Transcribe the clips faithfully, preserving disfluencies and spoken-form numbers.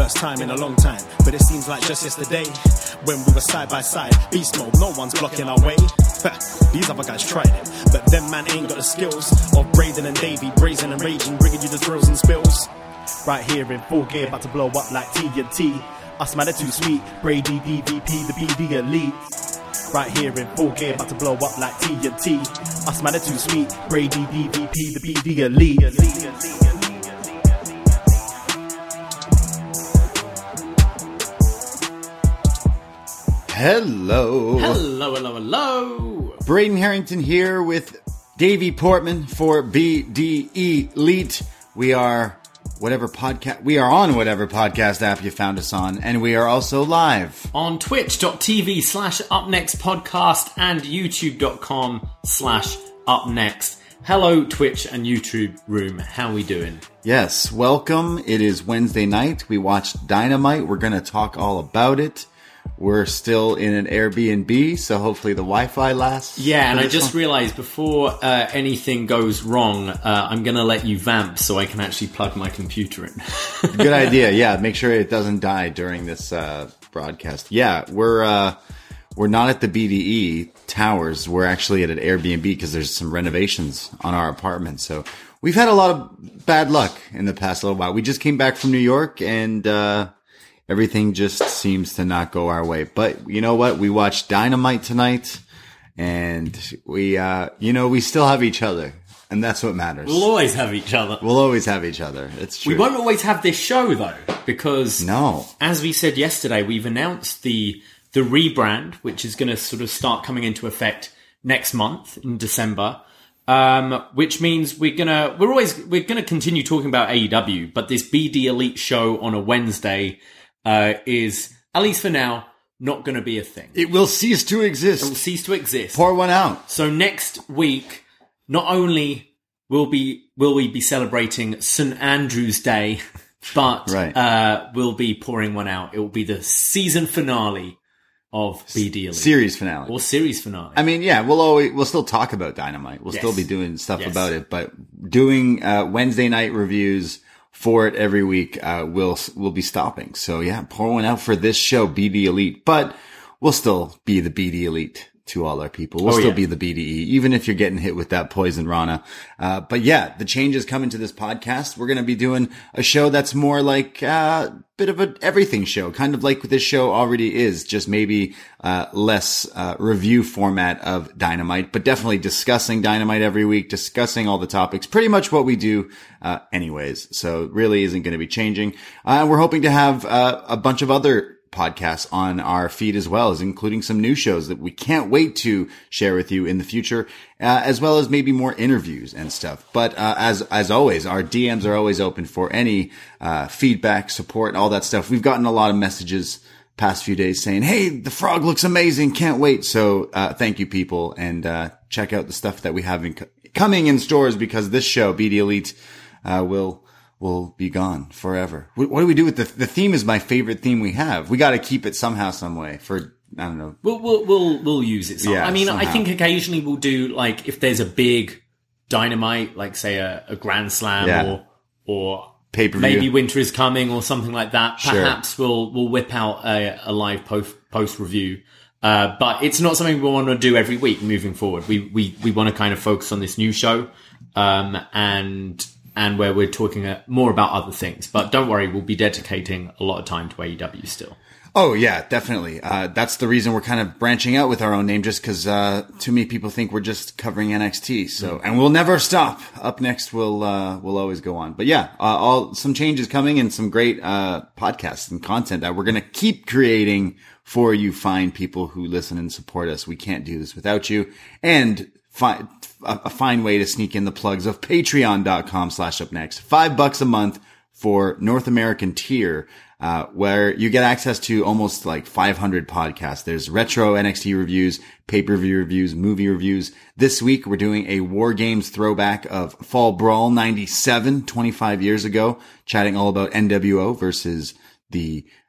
First time in a long time, but it seems like just yesterday when we were side by side. Beast mode, no one's blocking our way. These other guys tried it, but them man ain't got the skills of Braden and Davey, brazen and raging, bringing you the thrills and spills. Right here in full gear, about to blow up like T N T. Us man are too sweet, Brady, D V P, the B D elite. Right here in full gear, about to blow up like T N T. Us man are too sweet, Brady, D V P, the B D elite. Hello. Hello, hello, hello. Braden Harrington here with Davey Portman for B D Elite. We are whatever podcast we are on whatever podcast app you found us on, and we are also live on twitch.tv slash upnext podcast and youtube.com slash upnext. Hello, Twitch and YouTube room. How we doing? Yes, welcome. It is Wednesday night. We watched Dynamite. We're going to talk all about it. We're still in an Airbnb, so hopefully the Wi-Fi lasts. Yeah, and I just realized before uh, anything goes wrong, uh, I'm going to let you vamp so I can actually plug my computer in. Good idea. Yeah, make sure it doesn't die during this uh, broadcast. Yeah, we're uh, we're not at the B D E Towers. We're actually at an Airbnb because there's some renovations on our apartment. So we've had a lot of bad luck in the past little while. We just came back from New York and... Uh, Everything just seems to not go our way. But you know what? We watched Dynamite tonight, and we, uh, you know, we still have each other. And that's what matters. We'll always have each other. We'll always have each other. It's true. We won't always have this show, though, because, no. as we said yesterday, we've announced the the rebrand, which is going to sort of start coming into effect next month in December. Um, which means we're gonna we're always we're gonna continue talking about A E W, but this B D Elite show on a Wednesday. Uh, is, at least for now, not going to be a thing. It will cease to exist. It will cease to exist. Pour one out. So next week, not only will be will we be celebrating Saint Andrew's Day, but right. uh, we'll be pouring one out. It will be the season finale of B D Elite. Series finale. Or series finale. I mean, yeah, we'll always, we'll still talk about Dynamite. We'll yes. still be doing stuff yes. about it, but doing, uh, Wednesday night reviews for it every week, uh, we'll, we'll be stopping. So yeah, pour one out for this show, B D Elite, but we'll still be the B D Elite to all our people. We'll oh, still yeah. be the B D E, even if you're getting hit with that poison Rana. Uh, but yeah, the changes coming to this podcast. We're going to be doing a show that's more like a uh, bit of a everything show, kind of like this show already is, just maybe uh less uh review format of Dynamite, but definitely discussing Dynamite every week, discussing all the topics, pretty much what we do uh anyways. So it really isn't going to be changing. Uh we're hoping to have uh, a bunch of other podcasts on our feed as well, as including some new shows that we can't wait to share with you in the future, uh, as well as maybe more interviews and stuff. But uh, as as always, our D Ms are always open for any uh feedback, support, all that stuff. We've gotten a lot of messages past few days saying, hey, the frog looks amazing, can't wait. So uh thank you, people, and uh check out the stuff that we have in co- coming in stores, because this show, B D Elite, uh will will be gone forever. What do we do with the the theme? Is my favorite theme we have. We got to keep it somehow, some way. For I don't know. We'll we'll we'll, we'll use it. Some. Yeah, I mean, somehow. I think occasionally we'll do, like, if there's a big Dynamite, like say a, a Grand Slam Yeah. or or Pay-per-view. maybe Winter is Coming or something like that. Sure. Perhaps we'll we'll whip out a, a live post post review. Uh, but it's not something we want to do every week moving forward. We we we want to kind of focus on this new show, um, and. and where we're talking uh, more about other things. But don't worry, we'll be dedicating a lot of time to A E W still. Oh, yeah, definitely. Uh, that's the reason we're kind of branching out with our own name, just because uh, too many people think we're just covering N X T. So, and we'll never stop. Up next, we'll uh, we'll always go on. But yeah, uh, all some changes coming and some great uh, podcasts and content that we're going to keep creating for you fine people who listen and support us. We can't do this without you. And fi- a fine way to sneak in the plugs of patreon.com slash up next. Five bucks a month for North American tier, uh, where you get access to almost like five hundred podcasts. There's retro N X T reviews, pay-per-view reviews, movie reviews. This week, we're doing a War Games throwback of Fall Brawl ninety-seven, twenty-five years ago, chatting all about N W O versus the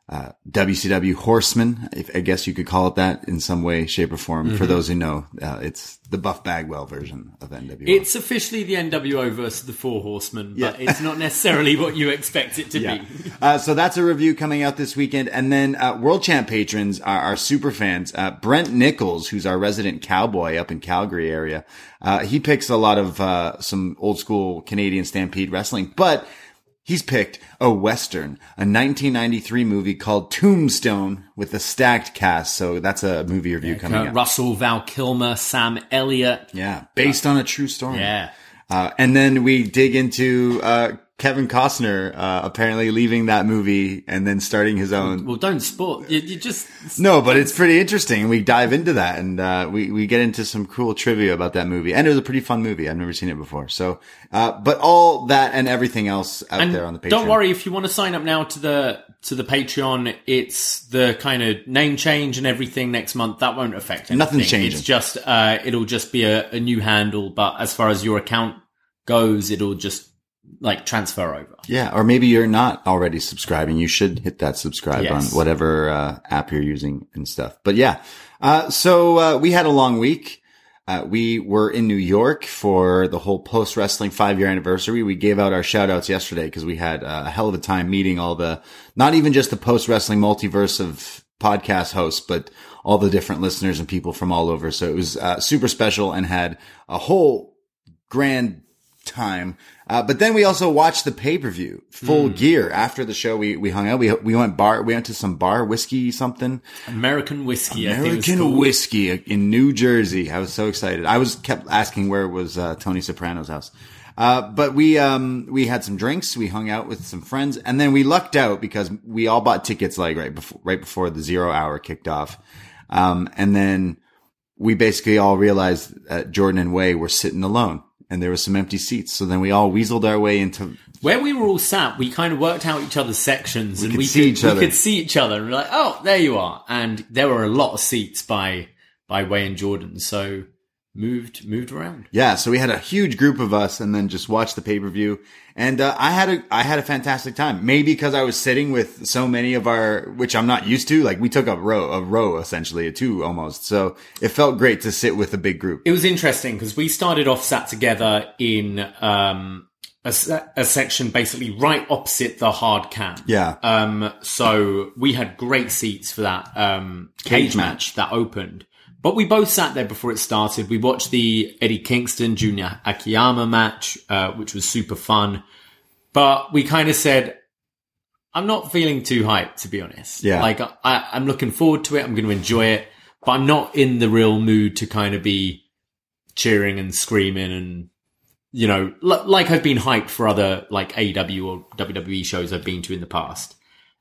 uh, W C W Horsemen, if, I guess you could call it that in some way, shape or form. Mm-hmm. For those who know, uh, it's the Buff Bagwell version of N W O. It's officially the N W O versus the Four Horsemen, but yeah. It's not necessarily what you expect it to yeah. be. uh, so that's a review coming out this weekend. And then uh, World Champ patrons are our super fans. Uh, Brent Nichols, who's our resident cowboy up in Calgary area, uh, he picks a lot of uh, some old school Canadian Stampede wrestling, but he's picked a Western, a nineteen ninety-three movie called Tombstone with a stacked cast. So that's a movie review yeah, coming Kurt up. Russell, Val Kilmer, Sam Elliott. Yeah, based on a true story. Yeah. Uh, and then we dig into uh Kevin Costner uh apparently leaving that movie and then starting his own. Well, don't spoil. You, you just no, but it's pretty interesting. We dive into that and uh we we get into some cool trivia about that movie, and it was a pretty fun movie. I've never seen it before. So, uh but all that and everything else out and there on the Patreon. Don't worry if you want to sign up now to the to the Patreon. It's the kind of name change and everything next month. That won't affect anything. Nothing's changing. It's just uh it'll just be a, a new handle. But as far as your account goes, it'll just like transfer over. Yeah, or maybe you're not already subscribing. You should hit that subscribe yes. on whatever uh, app you're using and stuff. But yeah, uh, so uh, we had a long week. Uh, we were in New York for the whole post wrestling five year anniversary. We gave out our shout outs yesterday because we had a hell of a time meeting all the, not even just the post wrestling multiverse of podcast hosts, but all the different listeners and people from all over. So it was uh, super special and had a whole grand time. Uh, but then we also watched the pay-per-view Full mm. Gear. After the show, we, we hung out. We, we went bar, we went to some bar whiskey something. American whiskey. American whiskey in New Jersey. I was so excited. I was kept asking where was, uh, Tony Soprano's house. Uh, but we, um, we had some drinks. We hung out with some friends, and then we lucked out because we all bought tickets like right before, right before the zero hour kicked off. Um, and then we basically all realized that Jordan and Way were sitting alone. And there were some empty seats. So then we all weaseled our way into where we were all sat. We kind of worked out each other's sections, we and could we see could, each other. we could see each other. And we're like, oh, there you are. And there were a lot of seats by by Way and Jordan. So moved moved around. Yeah. So we had a huge group of us, and then just watched the pay per view. And uh, I had a I had a fantastic time. Maybe because I was sitting with so many of our, which I'm not used to. Like we took a row, a row essentially, a two almost. So it felt great to sit with a big group. It was interesting because we started off sat together in um, a, a section basically right opposite the hard cam. Yeah. Um. So we had great seats for that um cage, cage match, match that opened. But we both sat there before it started. We watched the Eddie Kingston, Junior Akiyama match, uh, which was super fun. But we kind of said, I'm not feeling too hyped, to be honest. Yeah. Like, I, I'm looking forward to it. I'm going to enjoy it. But I'm not in the real mood to kind of be cheering and screaming and, you know, l- like I've been hyped for other, like, A E W or W W E shows I've been to in the past.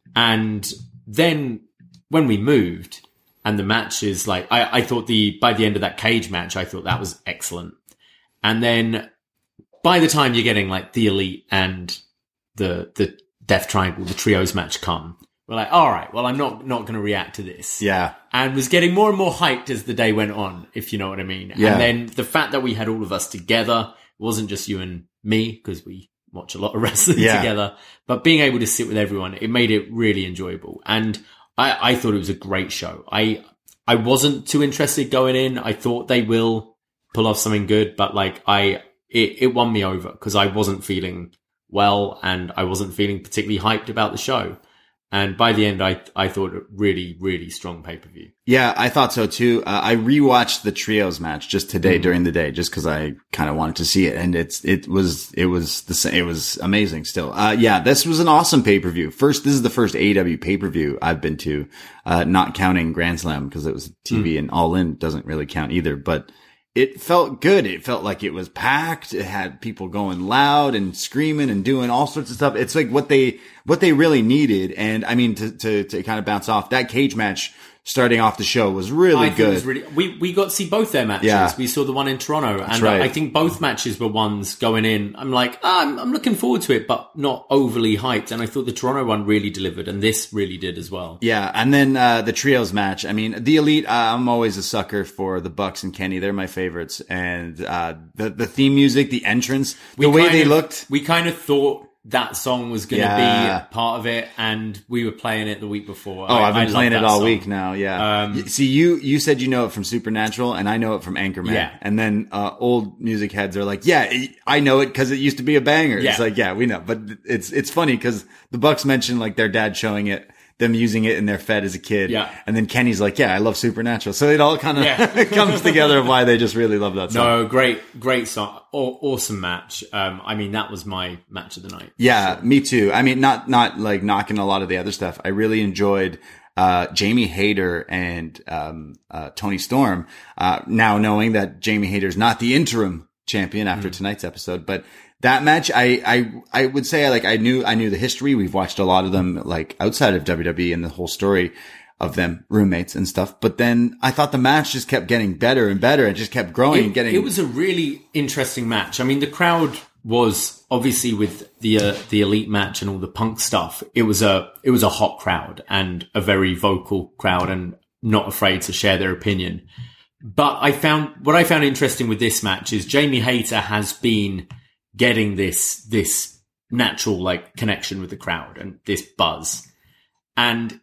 And then when we moved... And the match is like, I, I thought the, by the end of that cage match, I thought that was excellent. And then by the time you're getting like the Elite and the, the Death Triangle, the trios match come, we're like, all right, well, I'm not, not going to react to this. Yeah. And was getting more and more hyped as the day went on, if you know what I mean. Yeah. And then the fact that we had all of us together, it wasn't just you and me, because we watch a lot of wrestling yeah. together, but being able to sit with everyone, it made it really enjoyable. And I, I thought it was a great show. I I wasn't too interested going in. I thought they will pull off something good, but like I, it, it won me over because I wasn't feeling well and I wasn't feeling particularly hyped about the show. And by the end, I I thought a really, really strong pay-per-view. Yeah, I thought so too. Uh, I rewatched the trios match just today mm-hmm. during the day, just because I kind of wanted to see it, and it's it was it was the same. It was amazing. Still, uh, yeah, this was an awesome pay-per-view. First, this is the first A E W pay-per-view I've been to, uh, not counting Grand Slam because it was T V, mm. and All In doesn't really count either, but. It felt good. It felt like it was packed. It had people going loud and screaming and doing all sorts of stuff. It's like what they, what they really needed. And I mean, to, to, to kind of bounce off that cage match starting off the show was really I good. Think it was really, we, we got to see both their matches. Yeah. We saw the one in Toronto That's and right. I think both matches were ones going in. I'm like, oh, I'm, I'm looking forward to it, but not overly hyped. And I thought the Toronto one really delivered and this really did as well. Yeah. And then, uh, the trios match. I mean, the Elite, uh, I'm always a sucker for the Bucks and Kenny. They're my favorites. And, uh, the, the theme music, the entrance, the we way kind they of, looked. We kind of thought that song was going to Yeah. be part of it, and we were playing it the week before. Oh, I, I've been I playing love it that all song. week now. Yeah. Um, Y- See, you you said you know it from Supernatural, and I know it from Anchorman. Yeah. And then uh, old music heads are like, "Yeah, I know it because it used to be a banger." Yeah. It's like, yeah, we know, but it's it's funny because the Bucks mentioned like their dad showing it, them using it in their Fed as a kid. Yeah. And then Kenny's like, "Yeah, I love Supernatural," so it all kind of Yeah. comes together of why they just really love that song. No, great, great song. Aw- awesome match. Um, I mean, that was my match of the night. Yeah, me too. I mean, not, not like knocking a lot of the other stuff. I really enjoyed, uh, Jamie Hayter and, um, uh, Tony Storm, uh, now knowing that Jamie Hayter's not the interim champion after tonight's episode, but that match, I, I, I would say like I knew, I knew the history. We've watched a lot of them like outside of W W E and the whole story of them roommates and stuff. But then I thought the match just kept getting better and better. It just kept growing It, and getting. it was a really interesting match. I mean, the crowd was obviously with the uh, the elite match and all the Punk stuff. It was a it was a hot crowd and a very vocal crowd and not afraid to share their opinion. But I found what I found interesting with this match is Jamie Hayter has been getting this this natural like connection with the crowd and this buzz. And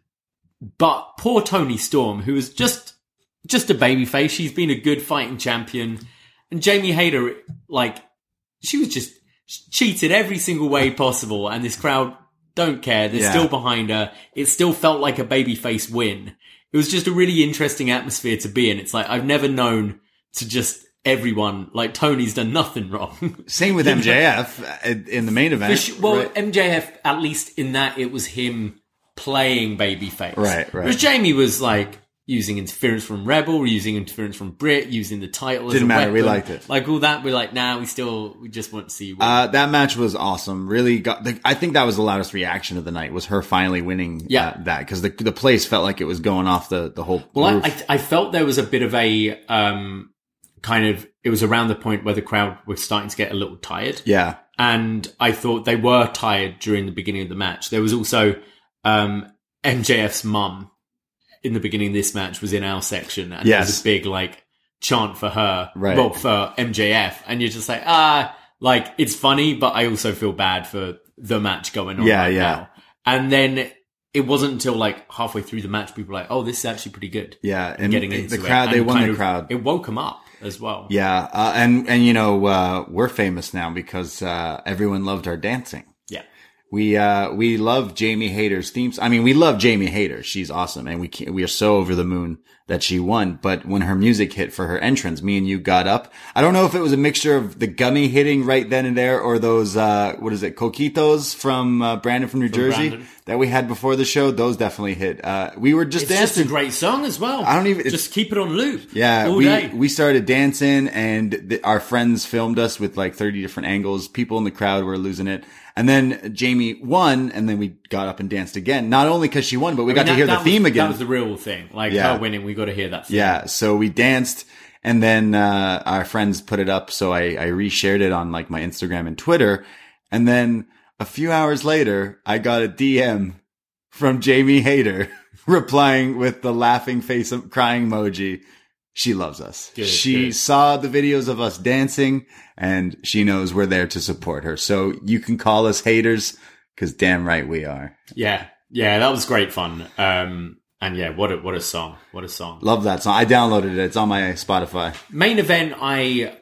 but poor Tony Storm, who is just just a babyface, she's been a good fighting champion, and Jamie Hayter, like, she was just cheated every single way possible, and this crowd don't care. They're Yeah. still behind her. It still felt like a babyface win. It was just a really interesting atmosphere to be in. It's like I've never known to just everyone like Tony's done nothing wrong. Same with M J F in the main event. For sure- well, right? M J F, at least in that, it was him playing babyface. Right, right. Whereas Jamie was like using interference from Rebel, using interference from Britt, using the title as Didn't a matter, we weapon. liked it. Like all that, we're like, nah, we still, we just want to see you win. Uh, that match was awesome. Really got the, I think that was the loudest reaction of the night was her finally winning Yeah. uh, that because the, the place felt like it was going off the, the whole well, roof. I, I, I felt there was a bit of a, um, kind of, it was around the point where the crowd was starting to get a little tired. yeah. And I thought they were tired during the beginning of the match. There was also, um, M J F's mum in the beginning of this match was in our section, and there was Yes. a big like chant for her, Right. well, for M J F, and you're just like, ah, like it's funny, but I also feel bad for the match going on Yeah, right yeah. now. And then it wasn't until like halfway through the match, people were like, oh, this is actually pretty good. Yeah. And Getting the into crowd, it. they And won kind the of- crowd. It woke them up as well. Yeah. Uh, and, and you know, uh, we're famous now because, uh, everyone loved our dancing. Yeah. We, uh, we love Jamie Hayter's themes. I mean, we love Jamie Hayter. She's awesome. And we can't, we are so over the moon that she won. But when her music hit for her entrance, me and you got up. I don't know if it was a mixture of the gummy hitting right then and there or those, uh, what is it? Coquitos from, uh, Brandon from New Jersey Brandon. that we had before the show. Those definitely hit. Uh, we were just It's just a dancing. great song as well. I don't even- just keep it on loop. Yeah, all we day. we started dancing, and the, our friends filmed us with like thirty different angles. People in the crowd were losing it, and then Jamie won, and then we got up and danced again. Not only because she won, but we I got mean, to that- hear the that was- theme again. That was the real thing. Like Yeah. her winning, we got to hear that theme. Yeah, so we danced, and then uh our friends put it up, so I I reshared it on like my Instagram and Twitter, and then a few hours later, I got a D M from Jamie Hayter replying with the laughing face of crying emoji. She loves us. Good, she good. saw the videos of us dancing, and she knows we're there to support her. So you can call us haters, because damn right we are. Yeah, yeah, that was great fun. Um, and yeah, what a what a song, what a song. Love that song. I downloaded it. It's on my Spotify. Main event, I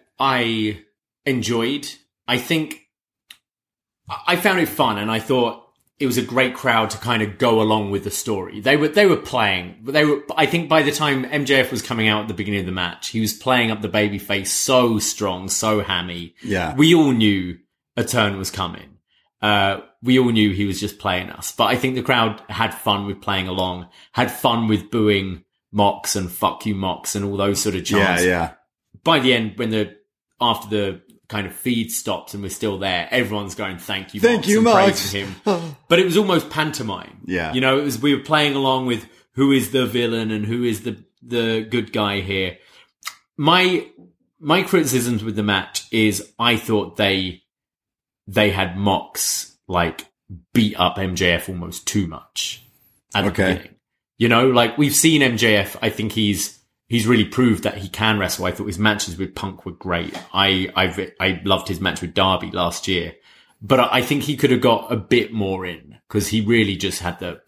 I enjoyed. I think I found it fun, and I thought it was a great crowd to kind of go along with the story. They were they were playing, but they were. I think by the time M J F was coming out at the beginning of the match, he was playing up the babyface so strong, so hammy. Yeah. We all knew a turn was coming. Uh, we all knew he was just playing us, but I think the crowd had fun with playing along, had fun with booing Mox and fuck you Mox and all those sort of chants. Yeah, yeah. By the end, when the, after the kind of feed stops and we're still there, everyone's going, thank you, Thank Mox, you, and Mox. praising him. But it was almost pantomime. Yeah. You know, it was, we were playing along with who is the villain and who is the, the good guy here. My, my criticisms with the match is I thought they, they had Mox like beat up M J F almost too much at the Okay. beginning. You know, like we've seen M J F. I think he's he's really proved that he can wrestle. I thought his matches with Punk were great. I I I loved his match with Darby last year. but I think he could have got a bit more in because he really just had the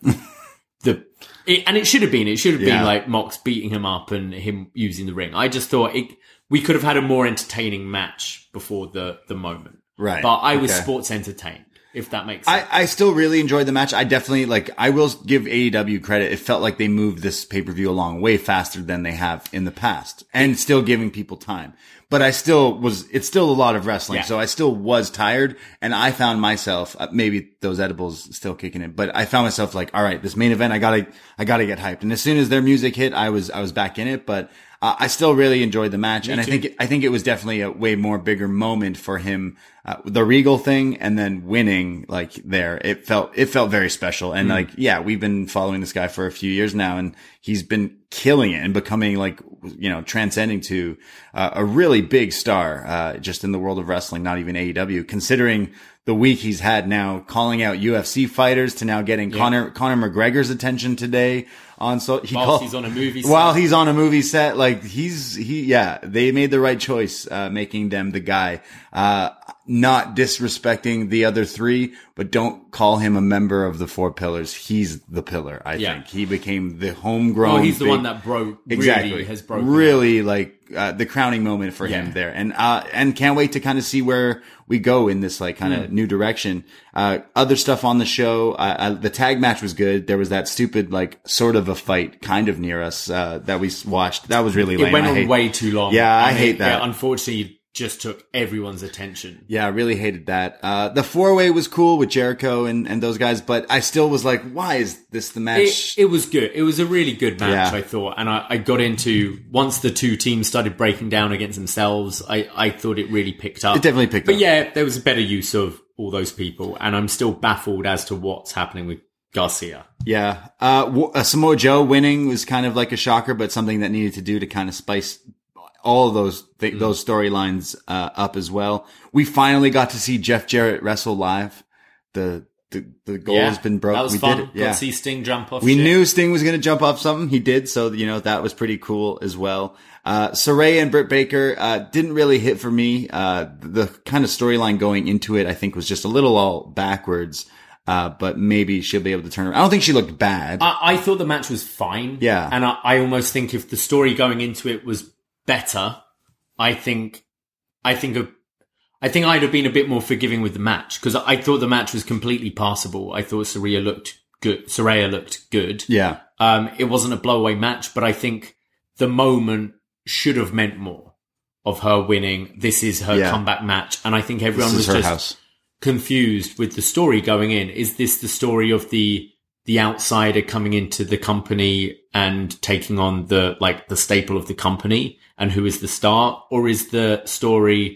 the it, and it should have been it should have Yeah. been like Mox beating him up and him using the ring. I just thought it, we could have had a more entertaining match before the the moment. Right. But I was Okay. sports entertained, if that makes sense. I, I still really enjoyed the match. I definitely, like, I will give A E W credit. It felt like they moved this pay-per-view along way faster than they have in the past and still giving people time. But I still was, it's still a lot of wrestling. Yeah. So I still was tired and I found myself, uh, maybe those edibles still kicking in, but I found myself like, all right, this main event, I gotta, I gotta get hyped. And as soon as their music hit, I was, I was back in it, but uh, I still really enjoyed the match. Me and I too. think, I think it was definitely a way more bigger moment for him. Uh, the Regal thing and then winning like there, it felt, it felt very special. And Mm. like, yeah, we've been following this guy for a few years now and he's been killing it and becoming like, you know, transcending to uh, a really big star, uh, just in the world of wrestling, not even A E W, considering the week he's had now, calling out U F C fighters to now getting Yeah. Conor, Conor McGregor's attention today on, so he Whilst called, he's on a movie set. while he's on a movie set, like he's, he, yeah, they made the right choice, uh, making them the guy, uh, not disrespecting the other three, but don't call him a member of the Four Pillars. He's the pillar, I Yeah. think. He became the homegrown. Well, he's the big- one that broke. Exactly. Really has broken. Really like, uh, the crowning moment for Yeah. him there. And, uh, and can't wait to kind of see where we go in this like kind of Mm. new direction. Uh, other stuff on the show, uh, uh, the tag match was good. There was that stupid, like sort of a fight kind of near us, uh, that we s- watched. That was really lame. It went I on hate- way too long. Yeah, I And hate it- that. it unfortunately, just took everyone's attention. Yeah, I really hated that. Uh, the four way was cool with Jericho and, and those guys, but I still was like, why is this the match? It, it was good. It was a really good match, Yeah. I thought. And I, I got into, once the two teams started breaking down against themselves, I, I thought it really picked up. It definitely picked but up. But yeah, there was a better use of all those people. And I'm still baffled as to what's happening with Garcia. Yeah. Uh, w- uh, Samoa Joe winning was kind of like a shocker, but something that needed to do to kind of spice all of those, th- Mm. those storylines, uh, up as well. We finally got to see Jeff Jarrett wrestle live. The, the, the goal yeah, has been broke. That was we fun. did it. Got Yeah. to see Sting jump off We shit. knew Sting was going to jump off something. He did. So, you know, that was pretty cool as well. Uh, Saraya and Britt Baker, uh, didn't really hit for me. Uh, the kind of storyline going into it, I think was just a little all backwards. Uh, but maybe she'll be able to turn around. I don't think she looked bad. I, I thought the match was fine. Yeah. And I, I almost think if the story going into it was better, I think, I think, a, I think I'd have been a bit more forgiving with the match because I thought the match was completely passable. I thought Saraya looked good. Saraya looked good. yeah. Um, it wasn't a blowaway match, but I think the moment should have meant more of her winning. This is her Yeah. comeback match. And I think everyone This is was her just house. confused with the story going in. Is this the story of the the outsider coming into the company and taking on the like the staple of the company and who is the star, or is the story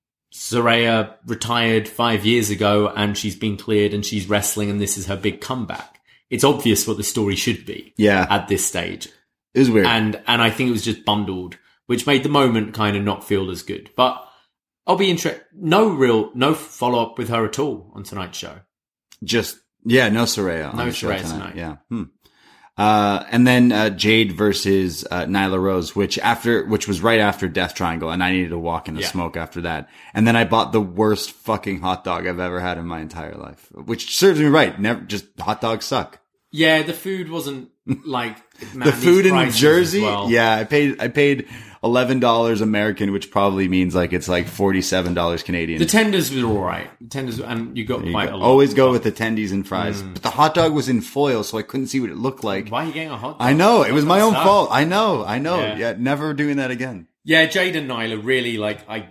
Saraya retired five years ago and she's been cleared and she's wrestling and this is her big comeback? It's obvious what the story should be Yeah. at this stage. It was weird. And and I think it was just bundled, which made the moment kind of not feel as good. But I'll be interested. No real, no follow up with her at all on tonight's show. Just, yeah, no Saraya on No the show Saraya tonight. tonight. Yeah. Hmm. Uh, and then, uh, Jade versus, uh, Nyla Rose, which after, which was right after Death Triangle. And I needed to walk in the Yeah. smoke after that. And then I bought the worst fucking hot dog I've ever had in my entire life, which serves me right. Never, just hot dogs suck. Yeah, the food wasn't like man, The these food in prices as Jersey. well. Yeah. I paid, I paid eleven dollars American, which probably means like it's like forty-seven dollars Canadian. The tenders were all right. The tenders, and you got There you quite go. a lot. Always go with the tendies and fries. Mm. But the hot dog was in foil, so I couldn't see what it looked like. Why are you getting a hot dog? I know. It was my own Sucks. fault. I know. I know. Yeah. Yeah. Never doing that again. Yeah, Jade and Nyla really like. I,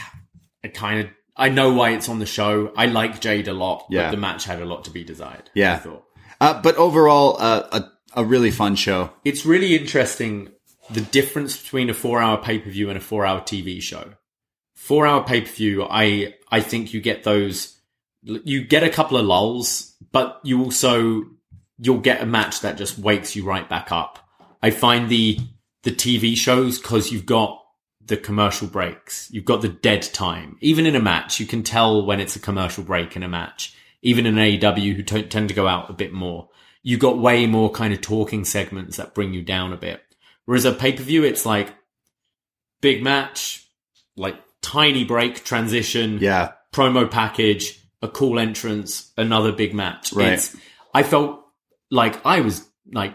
I kind of. I know why it's on the show. I like Jade a lot, Yeah. but the match had a lot to be desired. Yeah. I thought. Uh, but overall, uh, a, a really fun show. It's really interesting the difference between a four-hour pay-per-view and a four-hour T V show. Four-hour pay-per-view, I I think you get those. You get a couple of lulls, but you also you'll get a match that just wakes you right back up. I find the the T V shows, because you've got the commercial breaks, you've got the dead time. Even in a match, you can tell when it's a commercial break in a match. Even in A E W, who t- tend to go out a bit more, you got way more kind of talking segments that bring you down a bit. Whereas a pay-per-view, it's like big match, like tiny break, transition, Yeah. promo package, a cool entrance, another big match. Right. It's, I felt like I was like,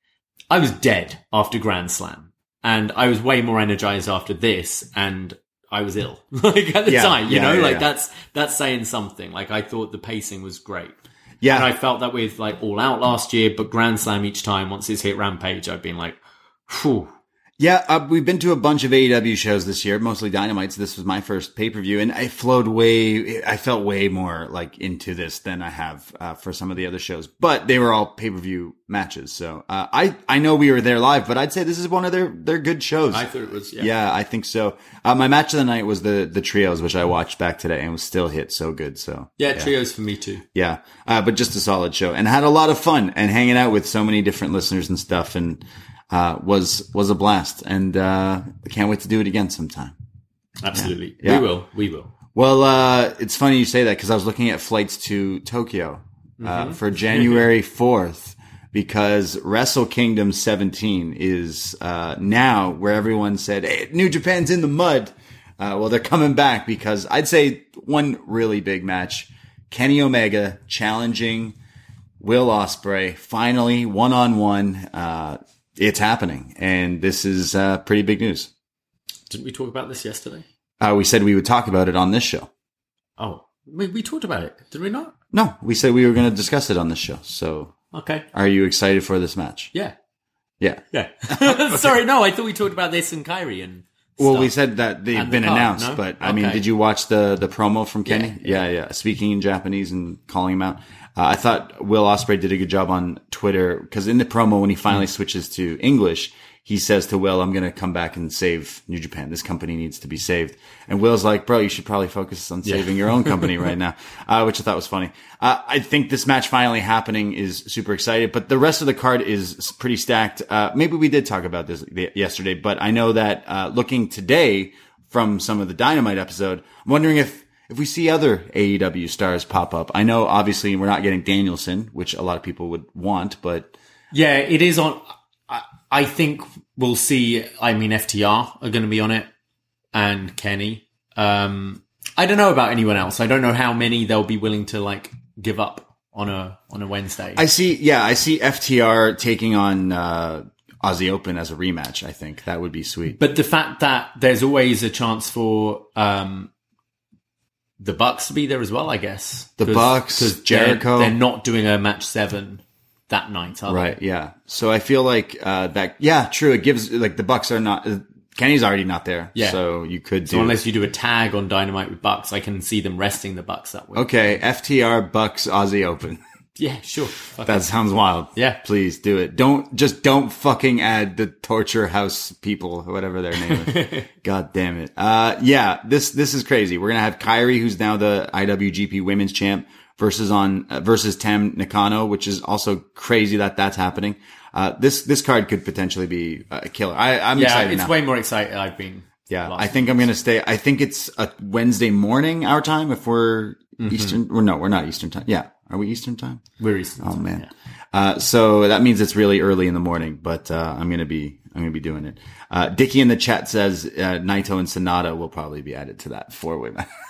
I was dead after Grand Slam, and I was way more energized after this, and I was ill like at the Yeah, time, you yeah, know, yeah, like yeah. that's, that's saying something. Like I thought the pacing was great. Yeah. And I felt that with like All Out last year, but Grand Slam each time, once it's hit Rampage, I've been like, whew. Yeah, uh, we've been to a bunch of A E W shows this year, mostly Dynamites. This was my first pay-per-view, and I flowed way, I felt way more like into this than I have uh, for some of the other shows. But they were all pay-per-view matches, so uh, I I know we were there live, but I'd say this is one of their their good shows. I thought it was, yeah. Yeah, I think so. Uh, my match of the night was the the trios, which I watched back today and was still hit so good. So Yeah, trios for me too. yeah, uh, but just a solid show, and had a lot of fun and hanging out with so many different listeners and stuff, and. Uh, was, was a blast, and, uh, I can't wait to do it again sometime. Absolutely. Yeah. We will. We will. Well, uh, it's funny you say that because I was looking at flights to Tokyo, uh, Mm-hmm. for January fourth, because Wrestle Kingdom seventeen is, uh, now where everyone said, hey, New Japan's in the mud. Uh, well, they're coming back because I'd say one really big match, Kenny Omega challenging Will Ospreay, finally one on one, uh, it's happening, and this is uh, pretty big news. Didn't we talk about this yesterday? Uh, we said we would talk about it on this show. Oh, we, we talked about it. Did we not? No, we said we were going to discuss it on this show. So, Okay. are you excited for this match? Yeah. Yeah. Yeah. Sorry, no, I thought we talked about this and Kyrie and Well, stuff. we said that they've And been the card, announced, no? but I mean, Okay. did you watch the the promo from Kenny? Yeah, Yeah, yeah. Speaking in Japanese and calling him out. Uh, I thought Will Ospreay did a good job on Twitter because in the promo, when he finally Mm. switches to English, he says to Will, I'm going to come back and save New Japan. This company needs to be saved. And Will's like, bro, you should probably focus on saving your own company right now, uh, which I thought was funny. Uh, I think this match finally happening is super excited, but the rest of the card is pretty stacked. Uh, maybe we did talk about this yesterday, but I know that, uh, looking today from some of the Dynamite episode, I'm wondering if, if we see other A E W stars pop up. I know obviously we're not getting Danielson, which a lot of people would want, but Yeah, it is on. I, I think we'll see. I mean, F T R are going to be on it, and Kenny. Um, I don't know about anyone else. I don't know how many they'll be willing to like give up on a on a Wednesday. I see, yeah, I see F T R taking on, uh, Aussie Open as a rematch. I think that would be sweet. But the fact that there's always a chance for um, the Bucks to be there as well, I guess. The Bucks, because Jericho. They're, they're not doing a match seven that night, are they? Right. Yeah. So I feel like, uh, that, yeah, true. It gives, like, the Bucks are not, uh, Kenny's already not there. Yeah. So you could do. So unless you do a tag on Dynamite with Bucks, I can see them resting the Bucks that way. Okay. F T R Bucks Aussie Open. Yeah, sure. Fuck That it. sounds wild. Yeah. Please do it. Don't, just don't fucking add the Torture House people, whatever their name is. God damn it. Uh, yeah, this, this is crazy. We're going to have Kyrie, who's now the I W G P Women's Champ, versus on, uh, versus Tam Nakano, which is also crazy that that's happening. Uh, this, this card could potentially be a killer. I, I'm yeah, excited it's now. way more excited I've been. Yeah, last I think I'm going to stay. I think it's a Wednesday morning, our time, if we're Mm-hmm. Eastern. Well, no, we're not Eastern time. Yeah. Are we Eastern time? We're Eastern. Oh time, man. yeah. Uh, so that means it's really early in the morning, but, uh, I'm going to be, I'm going to be doing it. Uh, Dickie in the chat says, uh, Naito and Sonata will probably be added to that four way match.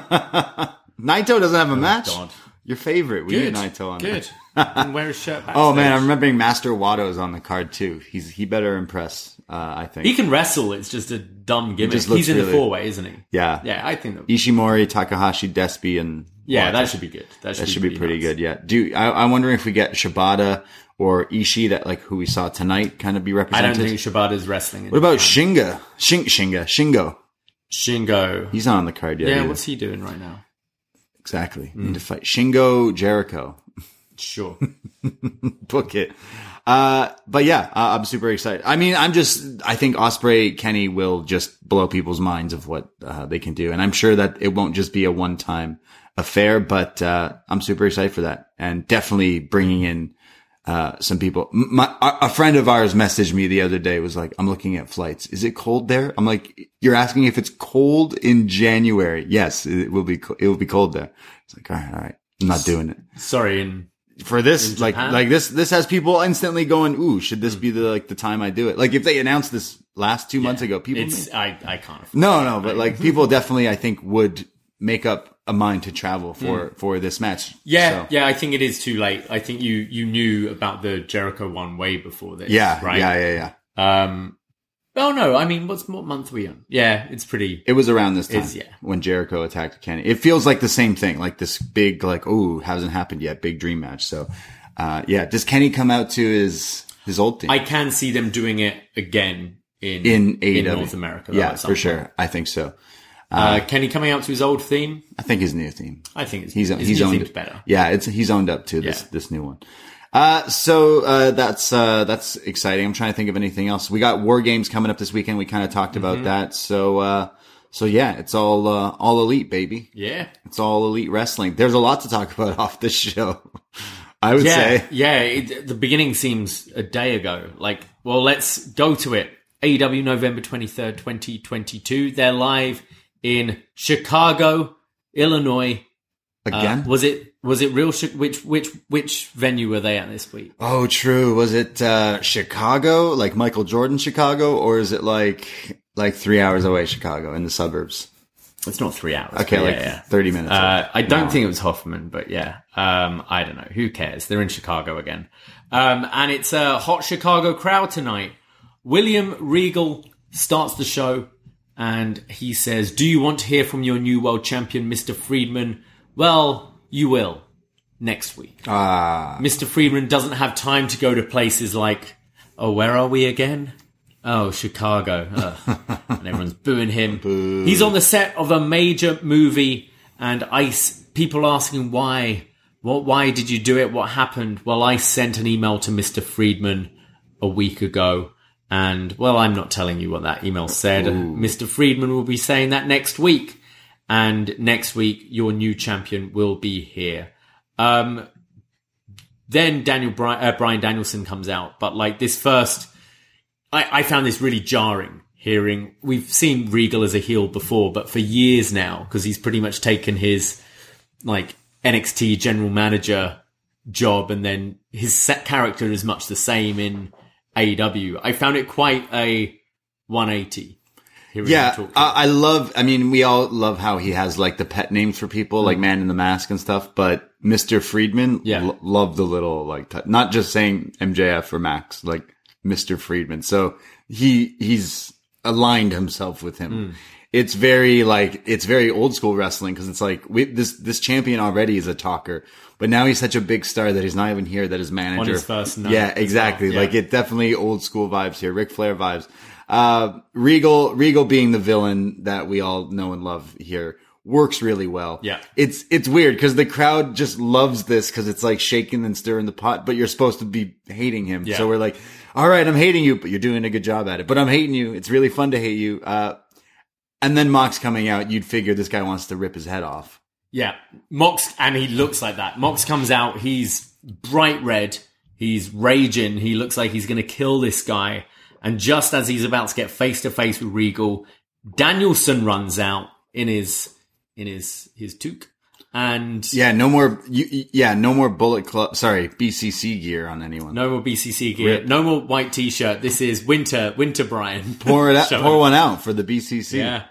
Naito doesn't have a match. God. Your favorite. We Good. need Naito on Good. that. And wear his shirt backstage. Oh man, I'm remembering Master Wato's on the card too. He's, he better impress, uh, I think. He can wrestle. It's just a dumb gimmick. just looks He's in really- the four way, isn't he? yeah. Yeah, I think that. Ishimori, Takahashi, Despy, and Yeah, Wato. that should be good. That should, That should be pretty nice. good. Yeah. Do I, I'm wondering if we get Shibata or Ishii, that like who we saw tonight, kind of be I represented. don't think Shibata's wrestling. In What about Japan. Shinga? Shin, Shinga, Shingo. Shingo? He's not on the card yet. Yeah, either. what's he doing right now? Exactly. Need to fight Shingo Jericho. Sure. Book it. Uh, but yeah, uh, I'm super excited. I mean, I'm just, I think Ospreay Kenny will just blow people's minds of what uh, they can do. And I'm sure that it won't just be a one time affair, but, uh, I'm super excited for that, and definitely bringing in, uh, some people. M- My, a friend of ours messaged me the other day, was like, I'm looking at flights. Is it cold there? I'm like, you're asking if it's cold in January. Yes, it will be, co- it will be cold there. It's like, all right, all right. I'm not doing it. Sorry, in For this, In like, Japan? like this, this has people instantly going, ooh, should this be the, like, the time I do it? Like, if they announced this last two months ago, people, it's I I can't. no, no, but like, people definitely, I think, would make up a mind to travel for, mm. for this match. Yeah, so. yeah, I think it is too late. I think you, you knew about the Jericho one way before this. Yeah, right? yeah, yeah, yeah. Um, oh no, I mean, what's what month are we on? Yeah, it's pretty. It was around this time yeah. when Jericho attacked Kenny. It feels like the same thing, like this big, like, oh, hasn't happened yet, big dream match. So, uh, yeah, does Kenny come out to his his old team? I can see them doing it again in in, A E W. in North America. Though, yeah, for point. Sure. I think so. Uh, Kenny coming out to his old theme? I think his new theme. I think it's, he's his he's new owned theme's better. Yeah, it's he's owned up to this yeah. this new one. Uh, so uh, that's uh, that's exciting. I'm trying to think of anything else. We got War Games coming up this weekend. We kind of talked about mm-hmm. that. So uh, so yeah, it's all uh, all elite, baby. Yeah, it's all elite wrestling. There's a lot to talk about off this show. I would yeah, say. Yeah, it, the beginning seems a day ago. Like, well, let's go to it. A E W November twenty-third, twenty twenty-two. They're live in Chicago, Illinois. Again? Uh, was it was it real? Which which which venue were they at this week? Oh, true. Was it uh, Chicago, like Michael Jordan, Chicago, or is it like like three hours away, Chicago, in the suburbs? It's not three hours. Okay, yeah, like yeah. thirty minutes. Uh, I don't think it was Hoffman, but yeah, um, I don't know. Who cares? They're in Chicago again, um, and it's a hot Chicago crowd tonight. William Regal starts the show, and he says, "Do you want to hear from your new world champion, Mister Friedman? Well, you will next week." Ah. Mister Friedman doesn't have time to go to places like, oh, where are we again? Oh, Chicago. Ugh. And everyone's booing him. Boo. He's on the set of a major movie, and Ice, people asking why. What? Why did you do it? What happened? Well, I sent an email to Mister Friedman a week ago, and, well, I'm not telling you what that email said. Ooh. Mister Friedman will be saying that next week. And next week, your new champion will be here. Um, then Daniel Bri- uh, Bryan Danielson comes out. But like this first, I-, I found this really jarring hearing. We've seen Regal as a heel before, but for years now, because he's pretty much taken his like N X T general manager job, and then his set character is much the same in A E W. I found it quite a one eighty. Yeah, I, I love, I mean, we all love how he has like the pet names for people, mm. like Man in the Mask and stuff, but Mister Friedman, yeah. l- love the little, like, t- not just saying M J F or Max, like Mister Friedman. So he, he's aligned himself with him. Mm. It's very like, it's very old school wrestling, because it's like, we, this, this champion already is a talker, but now he's such a big star that he's not even here, that his manager. On his first night. Yeah, exactly. Well. Yeah. Like, it definitely old school vibes here, Ric Flair vibes. Uh, Regal, Regal being the villain that we all know and love here works really well. Yeah. It's, it's weird because the crowd just loves this because it's like shaking and stirring the pot, but you're supposed to be hating him. Yeah. So we're like, all right, I'm hating you, but you're doing a good job at it, but I'm hating you. It's really fun to hate you. Uh, and then Mox coming out, you'd figure this guy wants to rip his head off. Yeah. Mox, and he looks like that. Mox comes out, he's bright red, he's raging, he looks like he's going to kill this guy. And just as he's about to get face to face with Regal, Danielson runs out in his in his his toque, and yeah, no more. You, yeah, no more Bullet Club. Sorry, B C C gear on anyone. No more B C C gear. Rip. No more white T-shirt. This is winter, winter Brian. Pour it out. Pour one out for the B C C. Yeah.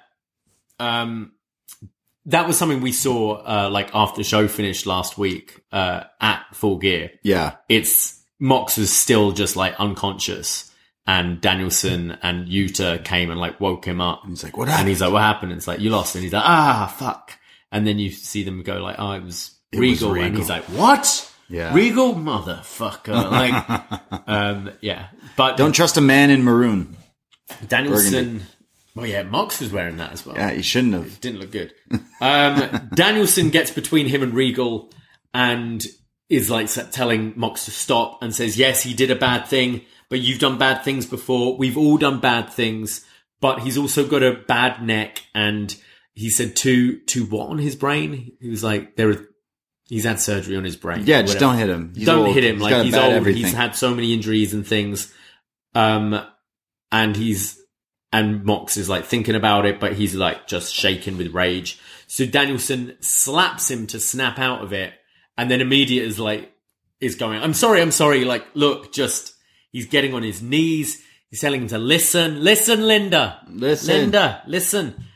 Um, that was something we saw uh, like after the show finished last week uh, at Full Gear. Yeah, it's Mox was still just like unconscious. And Danielson and Yuta came and like woke him up. And he's like, what happened? And he's like, what happened? And it's like, you lost. And he's like, ah, fuck. And then you see them go like, oh, it was, it Regal. was Regal. And he's like, what? Yeah. Regal? Motherfucker. Like, um, yeah. But don't trust a man in maroon. Danielson. Burgundy. Well, yeah, Mox was wearing that as well. Yeah, he shouldn't have. It didn't look good. Um, Danielson gets between him and Regal and is like telling Mox to stop and says, yes, he did a bad thing. But you've done bad things before. We've all done bad things. But he's also got a bad neck. And he said to, to what on his brain? He was like, there are, he's had surgery on his brain. Yeah, just don't hit him. He's don't old. hit him. He's like he's old. Everything. He's had so many injuries and things. Um, and he's, and Mox is like thinking about it, but he's like just shaking with rage. So Danielson slaps him to snap out of it. And then immediately is like, is going, I'm sorry, I'm sorry. Like, look, just, he's getting on his knees. He's telling him to listen. Listen, Linda. Listen. Linda, listen.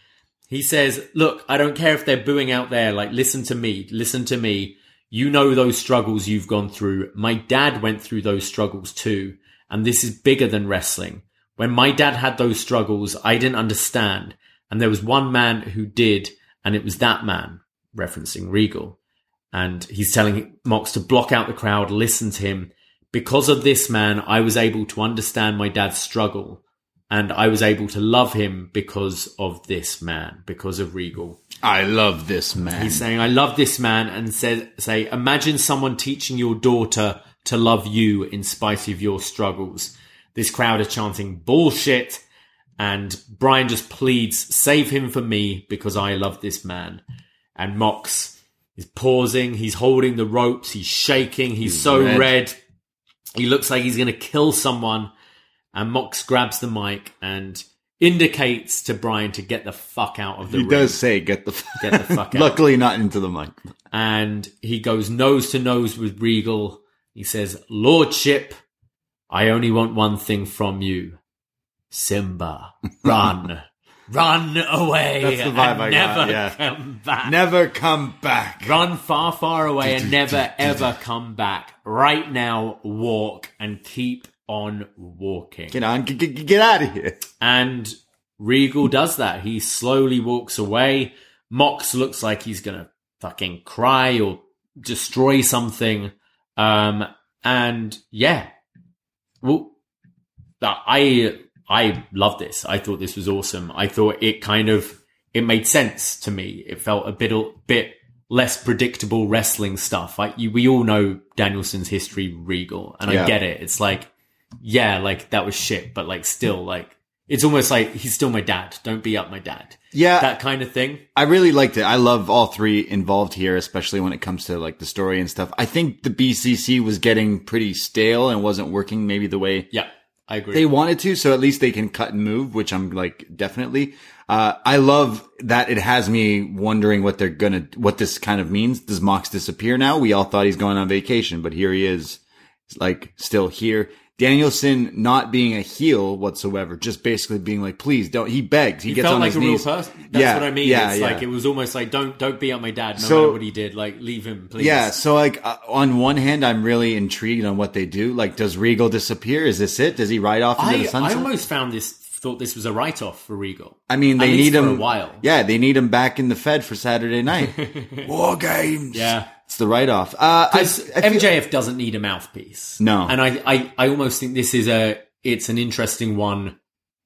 He says, look, I don't care if they're booing out there. Like, listen to me. Listen to me. You know those struggles you've gone through. My dad went through those struggles too. And this is bigger than wrestling. When my dad had those struggles, I didn't understand. And there was one man who did, and it was that man, referencing Regal. And he's telling Mox to block out the crowd, listen to him. Because of this man, I was able to understand my dad's struggle. And I was able to love him because of this man, because of Regal. I love this man. He's saying, I love this man, and says, say, imagine someone teaching your daughter to love you in spite of your struggles. This crowd are chanting bullshit, and Brian just pleads, save him for me because I love this man. And Mox is pausing, he's holding the ropes, he's shaking, he's, he's so red. red. He looks like he's going to kill someone. And Mox grabs the mic and indicates to Brian to get the fuck out of the he ring. He does say, get the, f- get the fuck out. Luckily not into the mic. And he goes nose to nose with Regal. He says, Lordship, I only want one thing from you. Simba, run. Run away. That's the vibe and I never got, yeah. come back. Never come back. Run far, far away and never, ever come back. Right now, walk and keep on walking. Get on, get, get, get out of here. And Regal does that. He slowly walks away. Mox looks like he's gonna fucking cry or destroy something. Um, and yeah, well, I, I love this. I thought this was awesome. I thought it kind of, it made sense to me. It felt a bit, bit less predictable wrestling stuff. Like you, we all know Danielson's history, Regal, and yeah. I get it. It's like, yeah, like that was shit, but like still, like it's almost like he's still my dad. Don't beat up my dad. Yeah, that kind of thing. I really liked it. I love all three involved here, especially when it comes to like the story and stuff. I think the B C C was getting pretty stale and wasn't working maybe the way yeah, I agree. they wanted to. So at least they can cut and move, which I'm like definitely. Uh, I love that it has me wondering what they're gonna, what this kind of means. Does Mox disappear now? We all thought he's going on vacation, but here he is, like still here. Danielson not being a heel whatsoever, just basically being like, please don't, he begs, he, he gets felt on like his a knees. real person. That's yeah, what I mean. Yeah, it's yeah. like, it was almost like, don't, don't beat up my dad, no so, matter what he did, like leave him, please. Yeah. So like, uh, on one hand, I'm really intrigued on what they do. Like, does Regal disappear? Is this it? Does he ride off into I, the sunset? I almost found this, thought this was a write-off for Regal. I mean, they At least need for him a while. Yeah, they need him back in the Fed for Saturday night. War games. Yeah. It's the write-off. Uh, I, I feel, M J F doesn't need a mouthpiece. No. And I, I, I almost think this is a, it's an interesting one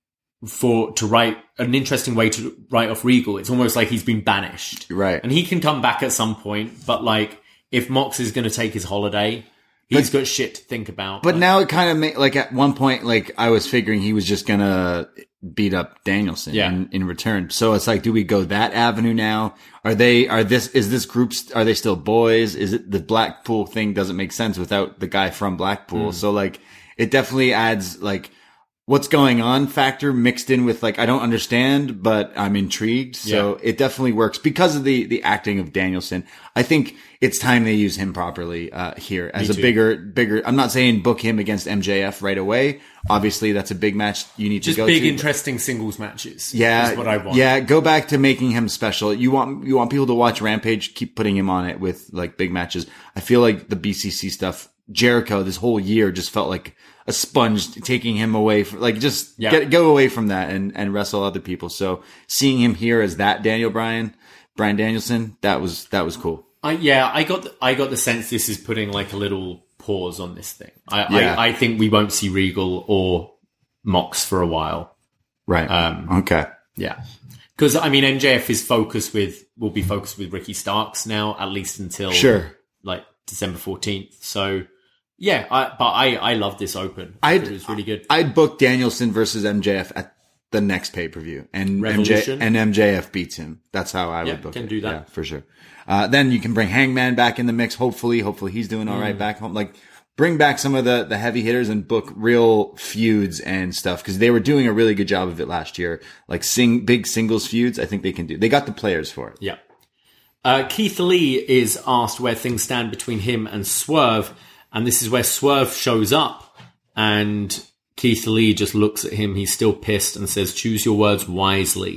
for, to write, an interesting way to write off Regal. It's almost like he's been banished. Right. And he can come back at some point, but like, if Mox is going to take his holiday, he's But- got shit to think about. But like, now it kind of made, like at one point, like I was figuring he was just gonna beat up Danielson Yeah. in, in return. So it's like, do we go that avenue now? Are they, are this, is this group, are they still boys? Is it the Blackpool thing doesn't make sense without the guy from Blackpool? Mm. So like, it definitely adds like, what's going on factor mixed in with like, I don't understand, but I'm intrigued. So Yeah. it definitely works because of the, the acting of Danielson. I think it's time they use him properly, uh, here as Me a too. bigger, bigger, I'm not saying book him against M J F right away. Obviously that's a big match you need just to go big, to. interesting singles matches. Yeah. Is what I want. Yeah. Go back to making him special. You want, you want people to watch Rampage, keep putting him on it with like big matches. I feel like the B C C stuff, Jericho this whole year just felt like a sponge taking him away from, like, just Yeah. get, go away from that and, and wrestle other people. So seeing him here as that Daniel Bryan, Bryan Danielson, that was, that was cool. I, yeah, I got the, I got the sense this is putting like a little pause on this thing. I, Yeah. I, I think we won't see Regal or Mox for a while. Right. Um, okay. Yeah, because I mean M J F is focused with will be focused with Ricky Starks now at least until Sure. like December fourteenth. So yeah, I, but I I love this open. I'd- It was really good. I'd book Danielson versus M J F at the next pay-per-view and M J, Revolution? and M J F beats him. That's how I Yeah, would book can it. do that. Yeah, for sure. Uh, then you can bring Hangman back in the mix. Hopefully, hopefully he's doing all Mm. right back home. Like bring back some of the, the heavy hitters and book real feuds and stuff. Cause they were doing a really good job of it last year. Like sing big singles feuds. I think they can do, they got the players for it. Yeah. Uh, Keith Lee is asked where things stand between him and Swerve, and this is where Swerve shows up, and Keith Lee just looks at him. He's still pissed and says, "Choose your words wisely."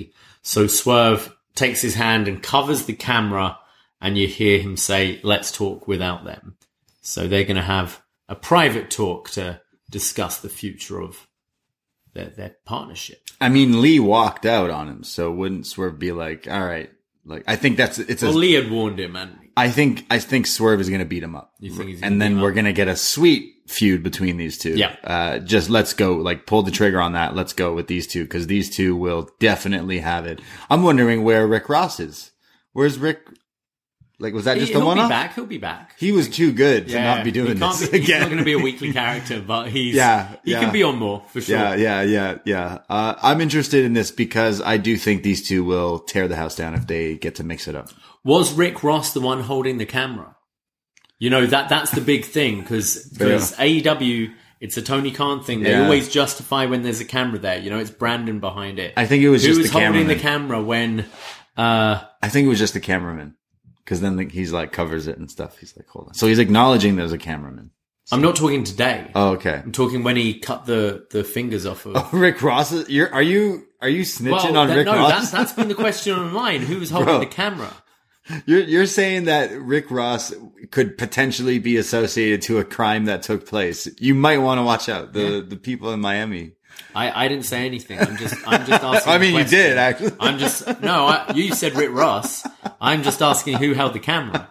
So Swerve takes his hand and covers the camera, and you hear him say, "Let's talk without them." So they're going to have a private talk to discuss the future of their, their partnership. I mean, Lee walked out on him, so wouldn't Swerve be like, all right, like, I think that's, it's a, Well, Lee had warned him, and I think, I think Swerve is going to beat him up. You think he's gonna and beat then him we're up? going to get a sweet feud between these two. Yeah. Uh, just let's go, like, pull the trigger on that. Let's go with these two, because these two will definitely have it. I'm wondering where Rick Ross is. Where's Rick? Like, was that he, just a he'll one-off? be back. He'll be back. He was too good to Yeah, not be doing he can't this be, He's again. not going to be a weekly character, but he's Yeah, he yeah. can be on more for sure. Yeah, yeah, yeah, yeah. Uh, I'm interested in this because I do think these two will tear the house down if they get to mix it up. Was Rick Ross the one holding the camera? You know, that that's the big thing, because Yeah. A E W, it's a Tony Khan thing. They Yeah. always justify when there's a camera there. You know, it's Brandon behind it. I think it was Who just was the holding the cameraman. camera when... Uh, I think it was just the cameraman. Because then like, he's like covers it and stuff. He's like, hold on. So he's acknowledging there's a cameraman. I'm not talking today. Oh, okay. I'm talking when he cut the, the fingers off of... Rick Ross, is, you're, are you, are you snitching Well, on that- Rick no, Ross? that's, that's been the question online. Who was holding Bro. the camera? You're, you're saying that Rick Ross could potentially be associated to a crime that took place. You might want to watch out. The, Yeah. the people in Miami. I, I didn't say anything. I'm just I'm just asking. I the mean, you question. did actually. I'm just no. I, you said Rick Ross. I'm just asking who held the camera.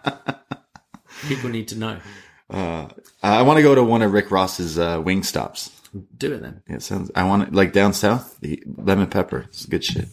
People need to know. Uh, I want to go to one of Rick Ross's, uh, wing stops. Do it then. Yeah, it sounds, I want it like down south, the lemon pepper. It's good shit.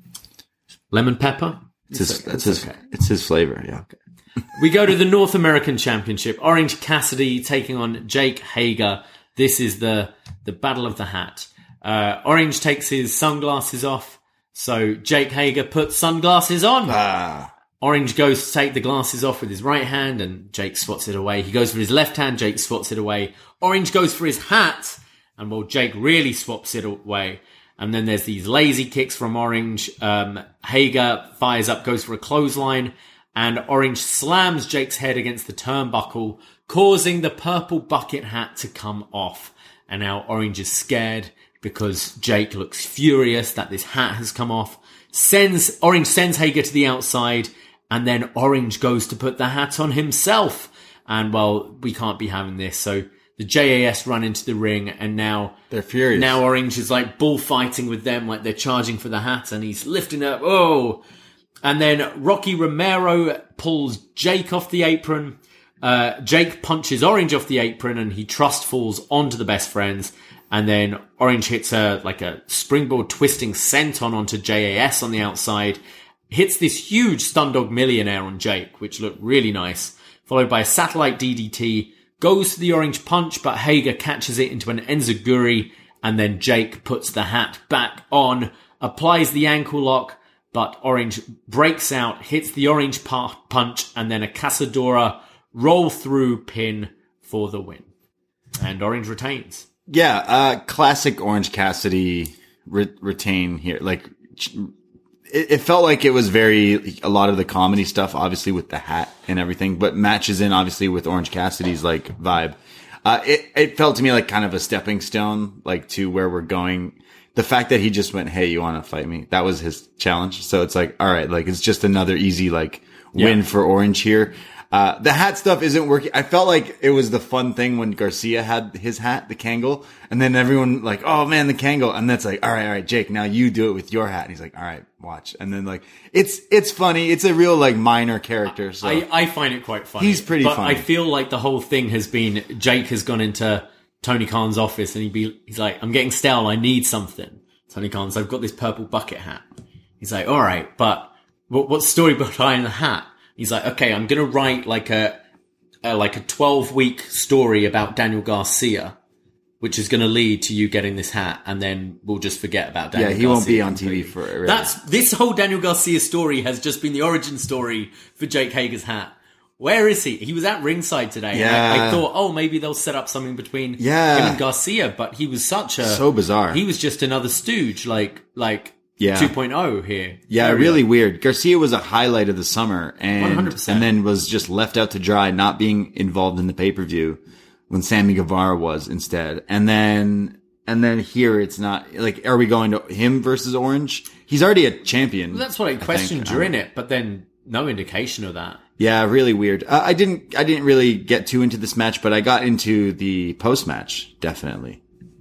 Lemon pepper. It's his, It's it's his, okay. it's his flavor. Yeah. We go to the North American Championship. Orange Cassidy taking on Jake Hager. This is the the battle of the hat. Uh, Orange takes his sunglasses off, so Jake Hager puts sunglasses on. Ah, Orange goes to take the glasses off with his right hand, and Jake swats it away. He goes for his left hand, Jake swats it away. Orange goes for his hat, and well, Jake really swaps it away. And then there's these lazy kicks from Orange. Um, Hager fires up, goes for a clothesline, and Orange slams Jake's head against the turnbuckle, causing the purple bucket hat to come off. And now Orange is scared because Jake looks furious that this hat has come off. Sends Orange sends Hager to the outside, and then Orange goes to put the hat on himself. And well, we can't be having this. So the J A S run into the ring, and now they're furious. now Orange is like bullfighting with them, like they're charging for the hat, and he's lifting up. Oh, and then Rocky Romero pulls Jake off the apron. Uh, Jake punches Orange off the apron, and he trust falls onto the best friends. And then Orange hits a like a springboard twisting senton onto J A S on the outside. Hits this huge Stundog Millionaire on Jake, which looked really nice. Followed by a satellite D D T. Goes for the Orange punch, but Hager catches it into an enziguri. And then Jake puts the hat back on. Applies the ankle lock. But Orange breaks out. Hits the Orange pu- punch. And then a Casadora roll through pin for the win. And Orange retains. Yeah, uh, classic Orange Cassidy re- retain here. Like, it, it felt like it was very, a lot of the comedy stuff, obviously with the hat and everything, but matches in obviously with Orange Cassidy's like vibe. Uh, it, it felt to me like kind of a stepping stone, like to where we're going. The fact that he just went, "Hey, you want to fight me?" That was his challenge. So it's like, all right, like it's just another easy like win Yeah. for Orange here. Uh, the hat stuff isn't working. I felt like it was the fun thing when Garcia had his hat, the Kangol, and then everyone like, "Oh man, the Kangol," and that's like, "All right, all right, Jake, now you do it with your hat." And he's like, "All right, watch." And then like, it's it's funny. It's a real like minor character. So I, I find it quite funny. He's pretty but funny. I feel like the whole thing has been Jake has gone into Tony Khan's office and he'd be he's like, "I'm getting stale. I need something." Tony Khan's, "I've got this purple bucket hat." He's like, "All right, but what, what's the story behind the hat?" He's like, "Okay, I'm gonna write like a, a like a twelve week story about Daniel Garcia, which is gonna lead to you getting this hat, and then we'll just forget about Daniel." yeah, he Garcia won't be on T completely." V for really. That's this whole Daniel Garcia story has just been the origin story for Jake Hager's hat. Where is he? He was at ringside today. and I, I Yeah. thought, oh, maybe they'll set up something between Yeah. him and Garcia, but he was such a So bizarre. He was just another stooge, like like Yeah. two point oh here. Yeah, Very really odd. weird. Garcia was a highlight of the summer and, one hundred percent. and then was just left out to dry, not being involved in the pay-per-view when Sammy Guevara was instead. And then, and then here it's not like, are we going to him versus Orange? He He's already a champion. Well, that's what I questioned think. during um, it, but then no indication of that. Yeah, really weird. Uh, I didn't, I didn't really get too into this match, but I got into the post match definitely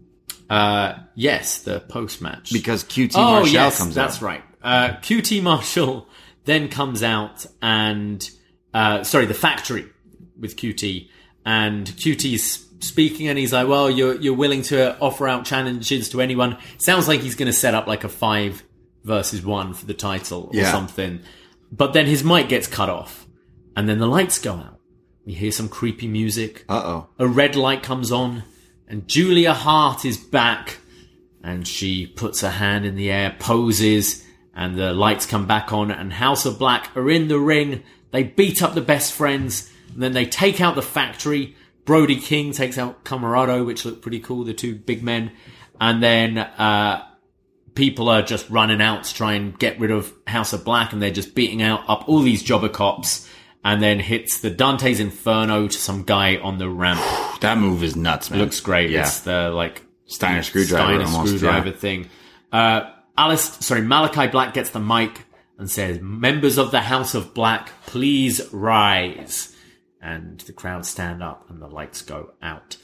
Uh, yes, the post match because Q T oh, Marshall yes, comes that's out. That's right. Uh, Q T Marshall then comes out and uh, sorry, the factory with Q T, and Q T's speaking, and he's like, "Well, you're you're willing to offer out challenges to anyone." Sounds like he's going to set up like a five versus one for the title or Yeah. something. But then his mic gets cut off, and then the lights go out. You hear some creepy music. Uh oh. A red light comes on, and Julia Hart is back, and she puts her hand in the air, poses, and the lights come back on, and House of Black are in the ring. They beat up the best friends, and then they take out the factory. Brody King takes out Camarado, which looked pretty cool, the two big men. And then uh people are just running out to try and get rid of House of Black, and they're just beating out up all these jobber cops, and then hits the Dante's Inferno to some guy on the ramp. That move is nuts, man. Looks great. Yeah. It's the like Steiner screwdriver Steiner almost, screwdriver yeah. thing. Uh, Alice, sorry, Malachi Black gets the mic and says, "Members of the House of Black, please rise." And the crowd stand up and the lights go out.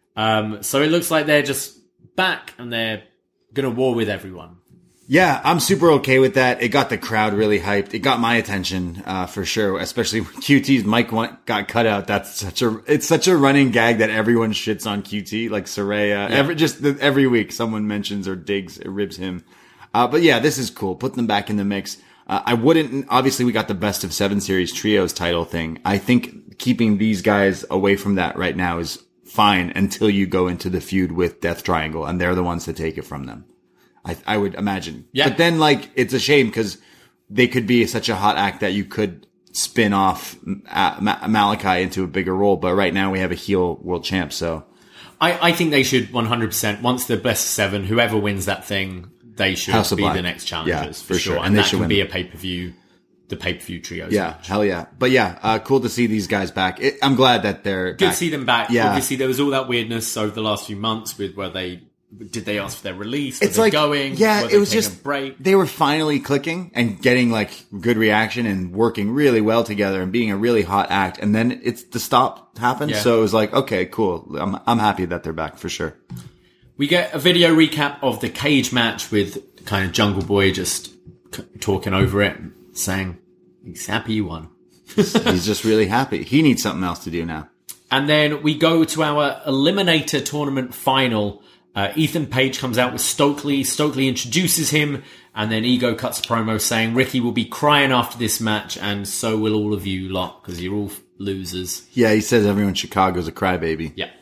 Um, so it looks like they're just back and they're going to war with everyone. Yeah, I'm super okay with that. It got the crowd really hyped. It got my attention, uh, for sure, especially when Q T's mic went, got cut out. That's such a, it's such a running gag that everyone shits on Q T, like Saraya. Yeah. Every, just the, every week someone mentions or digs, or ribs him. Uh, but yeah, this is cool. Put them back in the mix. Uh, I wouldn't, obviously we got the best of seven series trios title thing. I think keeping these guys away from that right now is fine until you go into the feud with Death Triangle, and they're the ones to take it from them. I, I would imagine. Yeah. But then, like, it's a shame because they could be such a hot act that you could spin off uh, Ma- Malachi into a bigger role. But right now we have a heel world champ, so. I, I think they should one hundred percent, once the best seven, whoever wins that thing, they should House of be Black. the next challengers, Yeah, for, for sure. sure. And, And they that should can win. be a pay-per-view, the pay-per-view trios Yeah, match. hell yeah. But yeah, uh, cool to see these guys back. It, I'm glad that they're Good back. to see them back. Yeah. Obviously, there was all that weirdness over the last few months with where they did they ask for their release? Were It's they like, going? yeah, Were it they was taking just, a break. they were finally clicking and getting like good reaction and working really well together and being a really hot act. And then it's the stop happened. Yeah. So it was like, okay, cool. I'm, I'm happy that they're back for sure. We get a video recap of the cage match with kind of Jungle Boy just c- talking over it, saying he's happy he won. He's just really happy. He needs something else to do now. And then we go to our Eliminator Tournament final. Uh, Ethan Page comes out with Stokely. Stokely introduces him, and then Ego cuts a promo saying Ricky will be crying after this match, and so will all of you lot, because you're all losers. Yeah, he says everyone in Chicago's a crybaby. Yeah.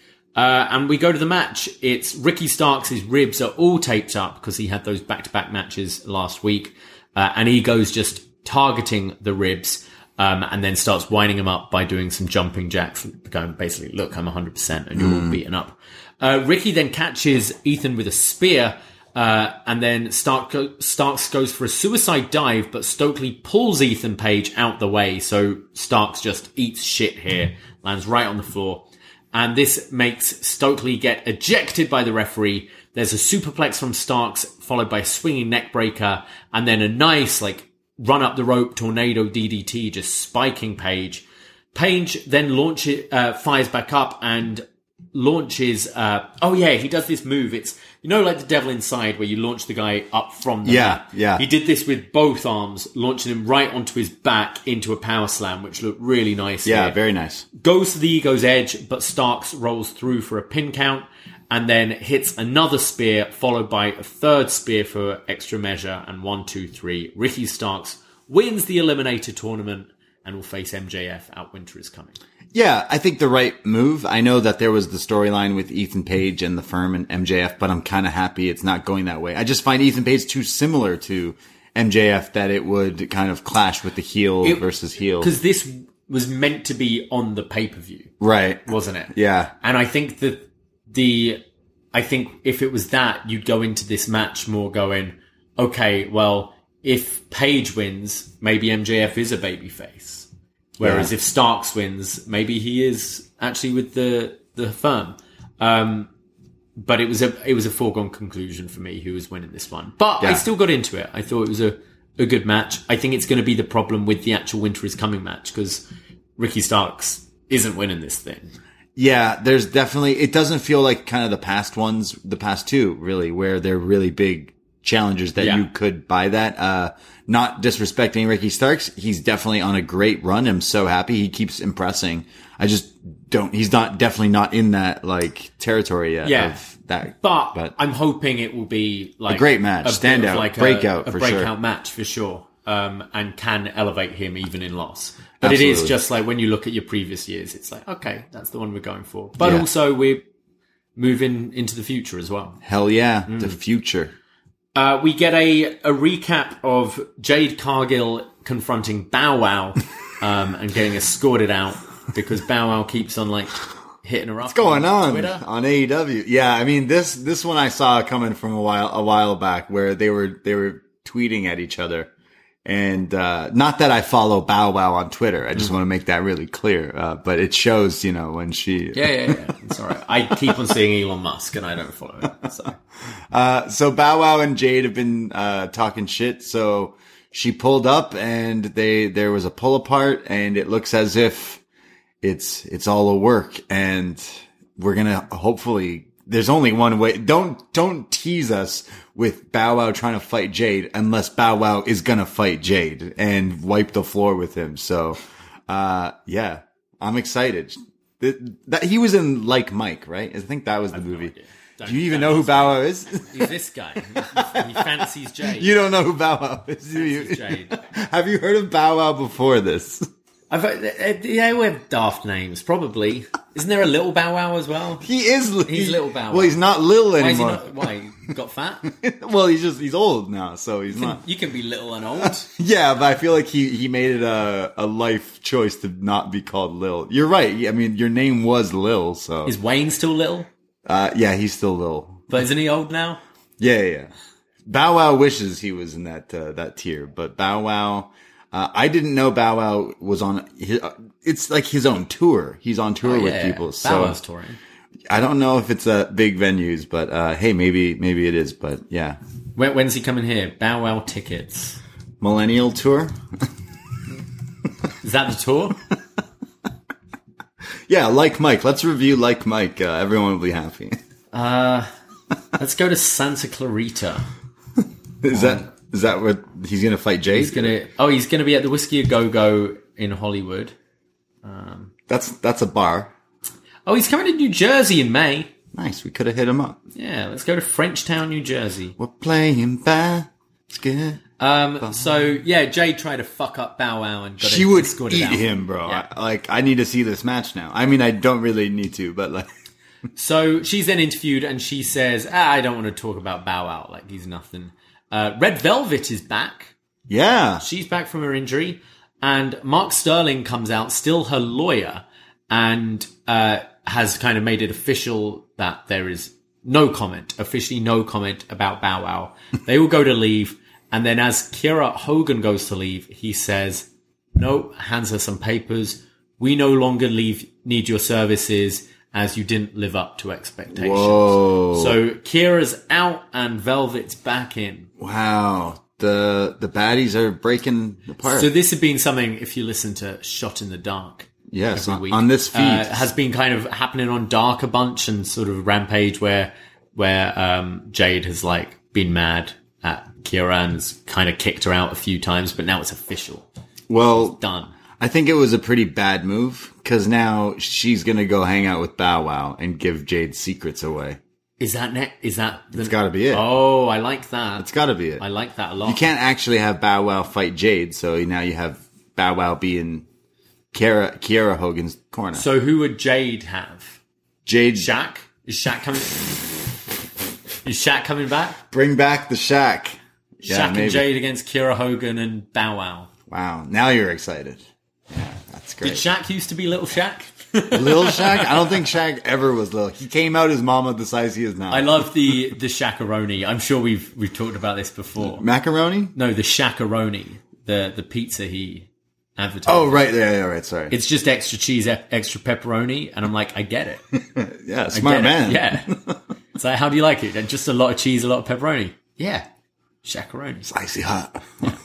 Uh, and we go to the match. It's Ricky Starks' ribs are all taped up because he had those back-to-back matches last week. Uh, and Ego's just targeting the ribs, um, and then starts winding him up by doing some jumping jacks, going basically, look, I'm one hundred percent and you're all beaten up. Uh, Ricky then catches Ethan with a spear, uh, and then Stark go- Starks goes for a suicide dive, but Stokely pulls Ethan Page out the way, so Starks just eats shit here, lands right on the floor. And this makes Stokely get ejected by the referee. There's a superplex from Starks, followed by a swinging neck breaker, and then a nice, like, run up the rope tornado D D T, just spiking Page. Page then launches, uh, fires back up and launches, uh, oh yeah, he does this move. It's, you know, like the Devil Inside where you launch the guy up from the Yeah, mat. yeah. He did this with both arms, launching him right onto his back into a power slam, which looked really nice. Yeah, here. very nice. Goes to the Ego's edge, but Starks rolls through for a pin count and then hits another spear, followed by a third spear for extra measure, and one, two, three. Ricky Starks wins the Eliminator Tournament and will face M J F at Winter is Coming. Yeah, I think the right move. I know that there was the storyline with Ethan Page and the Firm and M J F, but I'm kind of happy it's not going that way. I just find Ethan Page too similar to M J F that it would kind of clash with the heel It- versus heel. Because this was meant to be on the pay-per-view, Right. wasn't it? Yeah. And I think that the, I think if it was that, you'd go into this match more going, okay, well, if Page wins, maybe M J F is a babyface. Whereas Yeah. if Starks wins, maybe he is actually with the, the Firm. Um, but it was a it was a foregone conclusion for me who was winning this one. But Yeah. I still got into it. I thought it was a, a good match. I think it's going to be the problem with the actual Winter is Coming match because Ricky Starks isn't winning this thing. Yeah, there's definitely, it doesn't feel like kind of the past ones, the past two, really, where they're really big challengers that Yeah. you could buy that. Uh, not disrespecting Ricky Starks. He's definitely on a great run. I'm so happy. He keeps impressing. I just don't, he's not, definitely not in that, like, territory yet. Yeah. Of that. But, But- I'm hoping it will be like A great match. bit of Standout. like a- Breakout a, for breakout sure. match for sure, um, and can elevate him even in loss. But it is Absolutely. just like when you look at your previous years, it's like okay, that's the one we're going for. But Yeah. also we're moving into the future as well. Hell yeah. Mm. The future. Uh, we get a, a recap of Jade Cargill confronting Bow Wow um, and getting escorted out because Bow Wow keeps on like hitting her up. What's going on Twitter. on A E W? Yeah, I mean this this one I saw coming from a while a while back where they were they were tweeting at each other, and uh not that I follow Bow Wow on Twitter. I just want to make that really clear. Uh, but it shows, you know, when she Yeah, yeah, yeah. It's all right. I keep on seeing Elon Musk and I don't follow it. So. Uh, so Bow Wow and Jade have been uh talking shit. So she pulled up and they there was a pull apart, and it looks as if it's it's all a work, and we're gonna hopefully. There's only one way. Don't don't tease us with Bow Wow trying to fight Jade unless Bow Wow is gonna fight Jade and wipe the floor with him. So, uh, yeah, I'm excited. That, that he was in Like Mike, right? I think that was the movie. Don't- Do you even don't know who ask Bow Wow is? me. He's this guy. He fancies Jade. You don't know who Bow Wow is, do you? Fancies Jade. Have you heard of Bow Wow before this? I've, uh, uh, yeah, we have daft names, probably. Isn't there a little Bow Wow as well? He is. He's little Bow Wow. Well, he's not little Why is he anymore. not? Why? He got fat? Well, he's just he's old now, so he's not. You can be little and old. Yeah, but I feel like he he made it a a life choice to not be called Lil. You're right. I mean, your name was Lil, so Is Wayne still little? uh, yeah, he's still Lil. But isn't he old now? Yeah, yeah, yeah. Bow Wow wishes he was in that uh, that tier, but Bow Wow. Uh, I didn't know Bow Wow was on his, uh, it's like his own tour. He's on tour Oh, with yeah. people. Bow So Wow's touring. I don't know if it's a big venues, but, uh, hey, maybe, maybe it is, but yeah. When, when's he coming here? Bow Wow tickets. Millennial tour? Is that the tour? Yeah, Like Mike. Let's review Like Mike. Uh, everyone will be happy. Uh, let's go to Santa Clarita. Is that, is that what he's going to fight Jade? He's gonna. Oh, he's gonna be at the Whiskey A Go Go in Hollywood. That's, that's a bar. Oh, he's coming to New Jersey in May. Nice. We could have hit him up. Yeah, let's go to Frenchtown, New Jersey. We're playing basket. Um, so yeah, Jade tried to fuck up Bow Wow and got She it would escorted eat out. him, bro. Yeah. I, like, I need to see this match now. I mean, I don't really need to, but like, So she's then interviewed and she says, ah, I don't want to talk about Bow Wow, like he's nothing. Uh, Red Velvet is back. yeah. She's back from her injury. And Mark Sterling comes out, still her lawyer, and uh, has kind of made it official that there is no comment, officially no comment about Bow Wow. They all go to leave. And then as Kiera Hogan goes to leave, he says, no, hands her some papers. We no longer leave, need your services as you didn't live up to expectations. Whoa. So Kiera's out and Velvet's back in. Wow. The, the baddies are breaking apart. So this had been something, if you listen to Shot in the Dark, yes, every on, week, on this feed. uh, has been kind of happening on Dark a bunch and sort of Rampage where, where, um, Jade has like been mad at Kiera and's kind of kicked her out a few times, but now it's official. well, Done. I think it was a pretty bad move because now she's going to go hang out with Bow Wow and give Jade's secrets away. Is that ne- is that the- It's gotta be it. Oh, I like that. It's got to be it. I like that a lot. You can't actually have Bow Wow fight Jade, so now you have Bow Wow be in Kiera, Kiera Hogan's corner. So who would Jade have? Jade, Shaq? Is Shaq coming? Is Shaq coming back? bring back the Shaq. Yeah, Shaq maybe. and Jade against Kiera Hogan and Bow Wow. Wow, now you're excited. Yeah, that's Did great. Shaq used to be Little Shaq? Lil Shaq? I don't think Shaq ever was little. He came out his mama the size he is now. I love the the Shaq-a-roni. I'm sure we've we've talked about this before. Macaroni? No, the Shaq-a-roni, the the pizza he advertised. Oh, right there. Yeah, right. Sorry. It's just extra cheese, e- extra pepperoni, and I'm like, I get it. yeah, I smart get man. it. Yeah. It's like, how do you like it? And just a lot of cheese, a lot of pepperoni. Yeah. Shaq-a-roni. Spicy hot.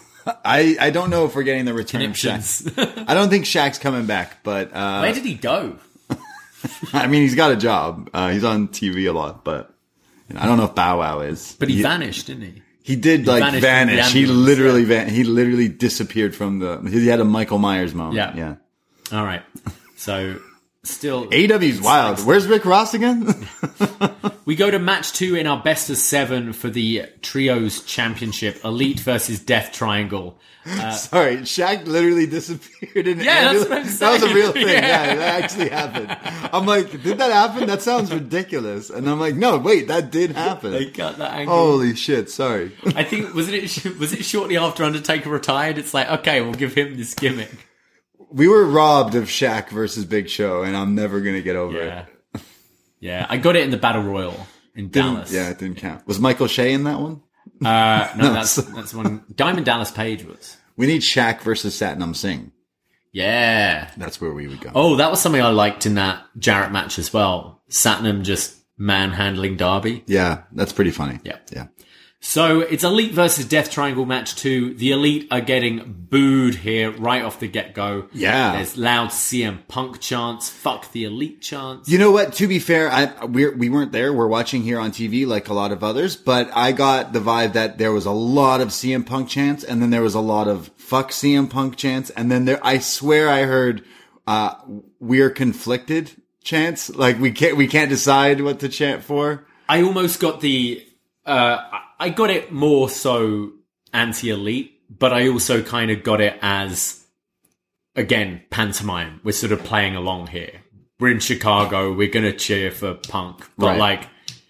I, I don't know if we're getting the return of Shaq. I don't think Shaq's coming back, but... Uh, Where did he go? I mean, he's got a job. Uh, he's on T V a lot, but you know, I don't know if Bow Wow is. But he, he vanished, didn't he? He did, he like, vanish. He literally yeah. van- He literally disappeared from the... He had a Michael Myers moment. Yeah. Yeah. All right. So... Still, A E W's wild. Where's Rick Ross again? We go to match two in our best of seven for the Trios Championship. Elite versus Death Triangle. Uh, Sorry, Shaq literally disappeared in an yeah, ambulance. That's what I'm saying. That was a real thing. Yeah. yeah, that actually happened. I'm like, did that happen? That sounds ridiculous. And I'm like, no, wait, that did happen. They cut that angle. Holy shit, sorry. I think, wasn't it, was it shortly after Undertaker retired? It's like, okay, we'll give him this gimmick. We were robbed of Shaq versus Big Show, and I'm never going to get over yeah. it. Yeah, I got it in the Battle Royal in Didn't, Dallas. Yeah, it didn't count. Was Michael Shea in that one? Uh, no, that's that's one. Diamond Dallas Page was. We need Shaq versus Satnam Singh. Yeah. That's where we would go. Oh, that was something I liked in that Jarrett match as well. Satnam just manhandling Darby. Yeah, that's pretty funny. Yeah. Yeah. So it's Elite versus Death Triangle match two. The Elite are getting booed here right off the get-go. Yeah. There's loud C M Punk chants. Fuck the Elite chants. You know what? To be fair, I, we're, we weren't there. We're watching here on T V like a lot of others, but I got the vibe that there was a lot of C M Punk chants, and then there was a lot of fuck C M Punk chants, and then there, I swear I heard, uh, we're conflicted chants. Like we can't, we can't decide what to chant for. I almost got the, uh, I got it more so anti-Elite, but I also kind of got it as, again, pantomime. We're sort of playing along here. We're in Chicago. We're going to cheer for Punk. But, right. like,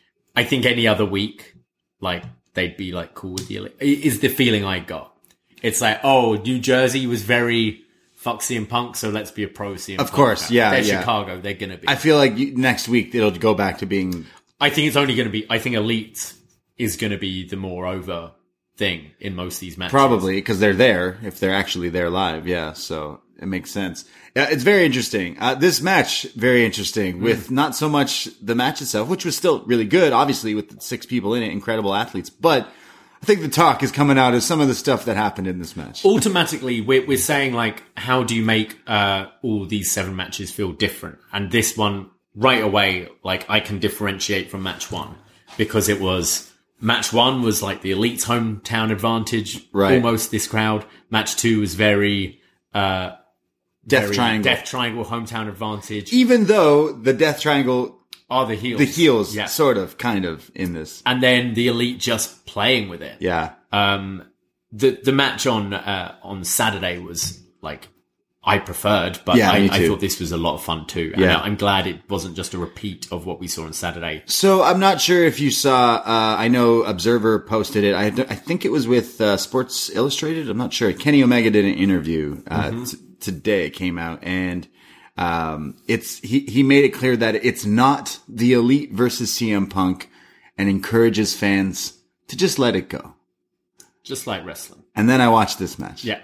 I think any other week, like, they'd be, like, cool with the Elite. Is the feeling I got. It's like, oh, New Jersey was very fuck C M Punk, so let's be a pro C M Punk. Of course, yeah. They're yeah. Chicago. They're going to be. I feel like you, next week it'll go back to being... I think it's only going to be... I think Elite... is going to be the more over thing in most of these matches. Probably, because they're there, if they're actually there live, yeah, so it makes sense. Yeah, it's very interesting. Uh, this match, very interesting, mm. with not so much the match itself, which was still really good, obviously, with the six people in it, incredible athletes, but I think the talk is coming out of some of the stuff that happened in this match. Automatically, we're, we're saying, like, how do you make uh, all these seven matches feel different? And this one, right away, like, I can differentiate from match one, because it was... Match one was like the Elite's hometown advantage, right. Almost this crowd. Match two was very, uh, Death very Triangle. Death Triangle hometown advantage. Even though the Death Triangle are the heels. The heels, yeah. sort of, kind of, in this. And then the Elite just playing with it. Yeah. Um, the, the match on, uh, on Saturday was like, I preferred, but yeah, I, I thought this was a lot of fun too. And yeah. I'm glad it wasn't just a repeat of what we saw on Saturday. So I'm not sure if you saw, uh, I know Observer posted it. I, I think it was with uh, Sports Illustrated. I'm not sure. Kenny Omega did an interview uh, mm-hmm. t- today. It came out, and um, it's he, he made it clear that it's not the Elite versus C M Punk, and encourages fans to just let it go. Just like wrestling. And then I watched this match. Yeah.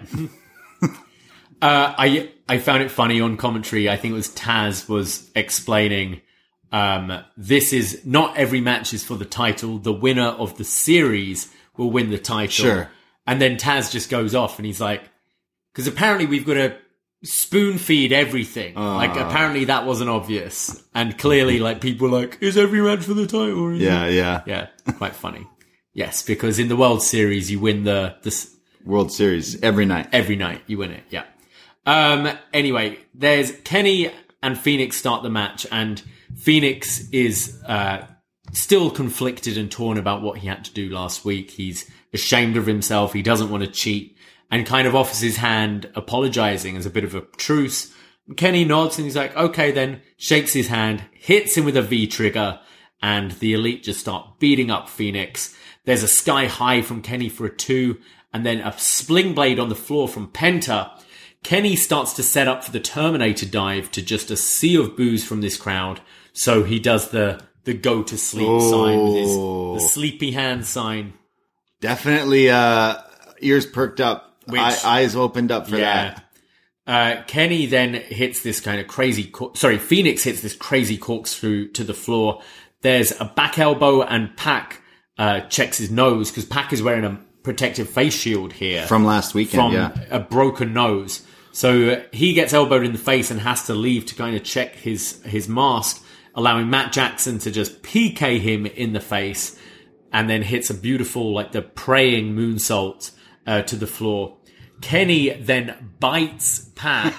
Uh, I I found it funny on commentary. I think it was Taz was explaining, um, this is not every match is for the title. The winner of the series will win the title. Sure. And then Taz just goes off and he's like, because apparently we've got to spoon feed everything. Uh, like apparently that wasn't obvious. And clearly like people were like, is every match for the title? Or yeah, it? yeah. Yeah. Quite funny. Yes, because in the World Series you win the, the World Series every night. Every night you win it. Yeah. Um, anyway, there's Kenny and Phoenix start the match, and Phoenix is, uh, still conflicted and torn about what he had to do last week. He's ashamed of himself. He doesn't want to cheat, and kind of offers his hand, apologizing as a bit of a truce. Kenny nods and he's like, okay, then shakes his hand, hits him with a V trigger, and the Elite just start beating up Phoenix. There's a sky high from Kenny for a two, and then a sling blade on the floor from Penta. Kenny starts to set up for the Terminator dive to just a sea of boos from this crowd. So he does the, the go to sleep oh. sign with his, the sleepy hand sign. Definitely, uh, ears perked up, Which, eye, eyes opened up for yeah. that. Uh, Kenny then hits this kind of crazy, cor- sorry, Phoenix hits this crazy corkscrew to the floor. There's a back elbow, and Pac uh, checks his nose because Pac is wearing a protective face shield here From last weekend, from yeah. a broken nose. So uh, he gets elbowed in the face and has to leave to kind of check his his mask, allowing Matt Jackson to just P K him in the face, and then hits a beautiful, like the praying moonsault uh, to the floor. Kenny then bites Pac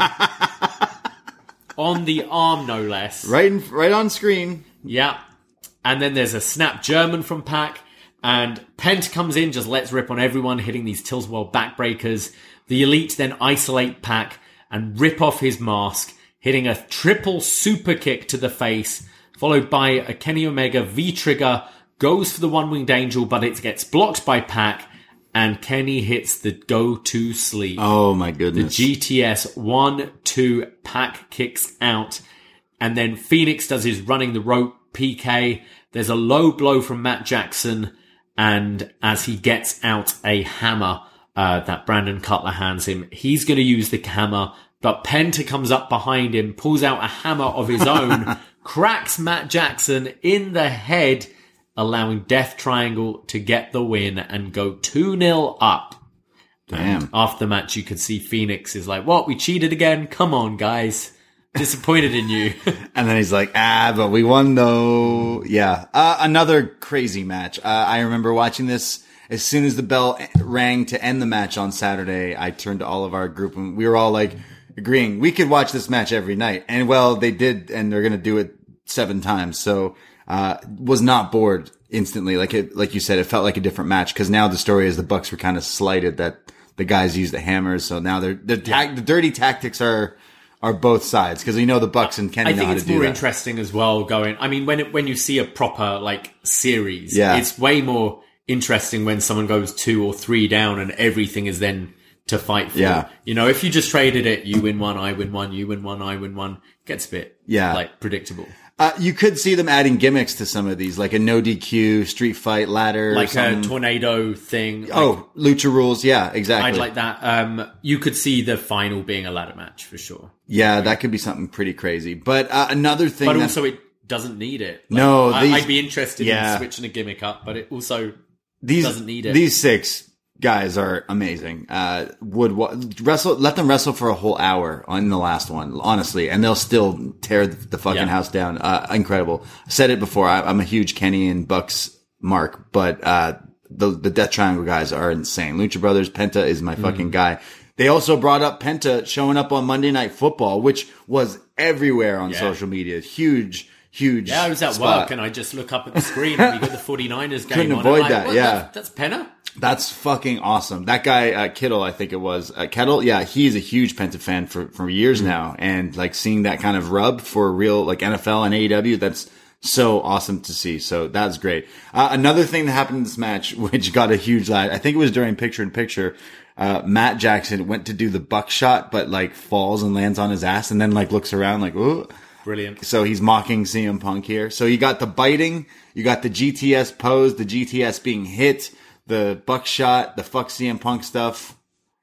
on the arm, no less. Right, in, right on screen. Yeah. And then there's a snap German from Pac, and Penta comes in, just lets rip on everyone, hitting these Tilswell backbreakers. The Elite then isolate Pac and rip off his mask, hitting a triple super kick to the face, followed by a Kenny Omega V-trigger, goes for the one-winged angel, but it gets blocked by Pac, and Kenny hits the go-to sleep. Oh my goodness. The G T S one two, Pac kicks out, and then Phoenix does his running the rope P K. There's a low blow from Matt Jackson, and as he gets out a hammer uh, that Brandon Cutler hands him, he's going to use the hammer, but Penta comes up behind him, pulls out a hammer of his own, cracks Matt Jackson in the head, allowing Death Triangle to get the win and go two nil up. Damn. And after the match, you could see Phoenix is like, what, we cheated again? Come on, guys. Disappointed in you. And then he's like, ah, but we won though. Yeah. Uh, another crazy match. Uh, I remember watching this as soon as the bell rang to end the match on Saturday. I turned to all of our group and we were all like agreeing we could watch this match every night. And well, they did, and they're going to do it seven times. So, uh, was not bored instantly. Like it, like you said, it felt like a different match because now the story is the Bucks were kind of slighted that the guys used the hammers. So now they're, the, ta- the dirty tactics are, are both sides because you know the Bucks and Kenny I know think how it's to do more that. interesting as well going, I mean, when it, when you see a proper like series, Yeah. it's way more interesting when someone goes two or three down and everything is then to fight for. Yeah. You know, if you just traded it, you win one, I win one, you win one, I win one, it gets a bit Yeah. like predictable. Uh, you could see them adding gimmicks to some of these, like a no D Q, street fight, ladder. Like or something. a tornado thing. Like, oh, lucha rules. Yeah, exactly. I'd like that. Um, you could see the final being a ladder match for sure. Yeah, that could be something pretty crazy. But uh, another thing But that, also it doesn't need it. Like, No, I, these- I'd be interested yeah. in switching a gimmick up, but it also these, doesn't need it. These six guys are amazing. Uh, would wa- wrestle, let them wrestle for a whole hour on the last one, honestly, and they'll still tear the, the fucking Yeah. house down. Uh, incredible. I said it before. I, I'm a huge Kenny and Bucks mark, but, uh, the, the Death Triangle guys are insane. Lucha Brothers, Penta is my fucking Mm. guy. They also brought up Penta showing up on Monday Night Football, which was everywhere on Yeah. social media. Huge, huge. Yeah, I was at spot. work and I just look up at the screen and we got the forty-niners game Couldn't on. avoid and I'm that, like, what, yeah. that- that's Penna? That's fucking awesome. That guy, uh, Kittle, I think it was, uh, Kettle. Yeah, he's a huge Penta fan for, for years now. And like seeing that kind of rub for real, like N F L and A E W, that's so awesome to see. So that's great. Uh, another thing that happened in this match, which got a huge laugh, I think it was during picture in picture, uh, Matt Jackson went to do the buckshot, but like falls and lands on his ass and then like looks around like, ooh. Brilliant. So he's mocking C M Punk here. So you got the biting, you got the G T S pose, the G T S being hit, the buckshot, the fuck C M Punk stuff.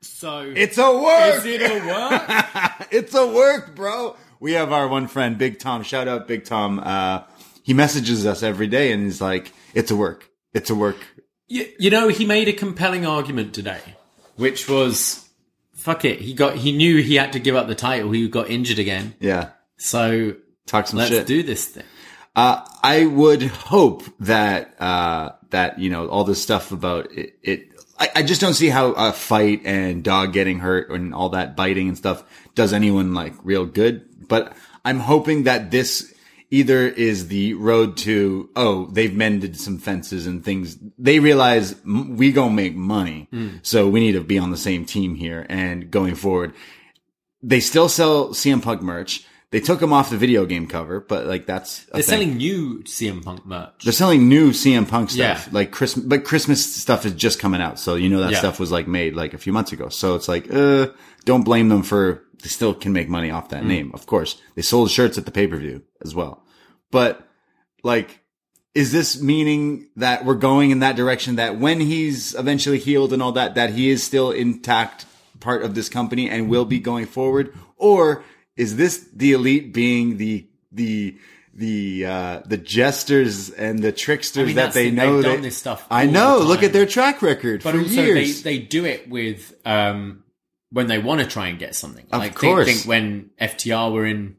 So It's a work! is it a work? It's a work, bro! We have our one friend, Big Tom. Shout out Big Tom. Uh, he messages us every day and he's like, it's a work. It's a work. you, you know, he made a compelling argument today, which was, fuck it. He got, he knew he had to give up the title. He got injured again. Yeah. So Talk some let's shit. do this thing. Uh, I would hope that, uh, that, you know, all this stuff about it, it I, I just don't see how a fight and dog getting hurt and all that biting and stuff does anyone like real good. But I'm hoping that this either is the road to, oh, they've mended some fences and things. They realize m- we gonna make money. Mm. So we need to be on the same team here and going forward. They still sell C M Punk merch. They took him off the video game cover, but like that's a They're thing. selling new C M Punk merch. They're selling new C M Punk stuff, Yeah. like Christmas, but Christmas stuff is just coming out. So, you know, that Yeah. stuff was like made like a few months ago. So it's like, uh, don't blame them for, they still can make money off Mm. that name. Of course, they sold shirts at the pay-per-view as well. But like, is this meaning that we're going in that direction that when he's eventually healed and all that, that he is still intact part of this company and will be going forward? Or is this the Elite being the, the, the uh, the jesters and the tricksters I mean, that that's they the- know. they've they, done this stuff I all know. the Look time. at their track record But for also, years. they, they do it with um, when they want to try and get something. Of like, course. Think, think when F T R were in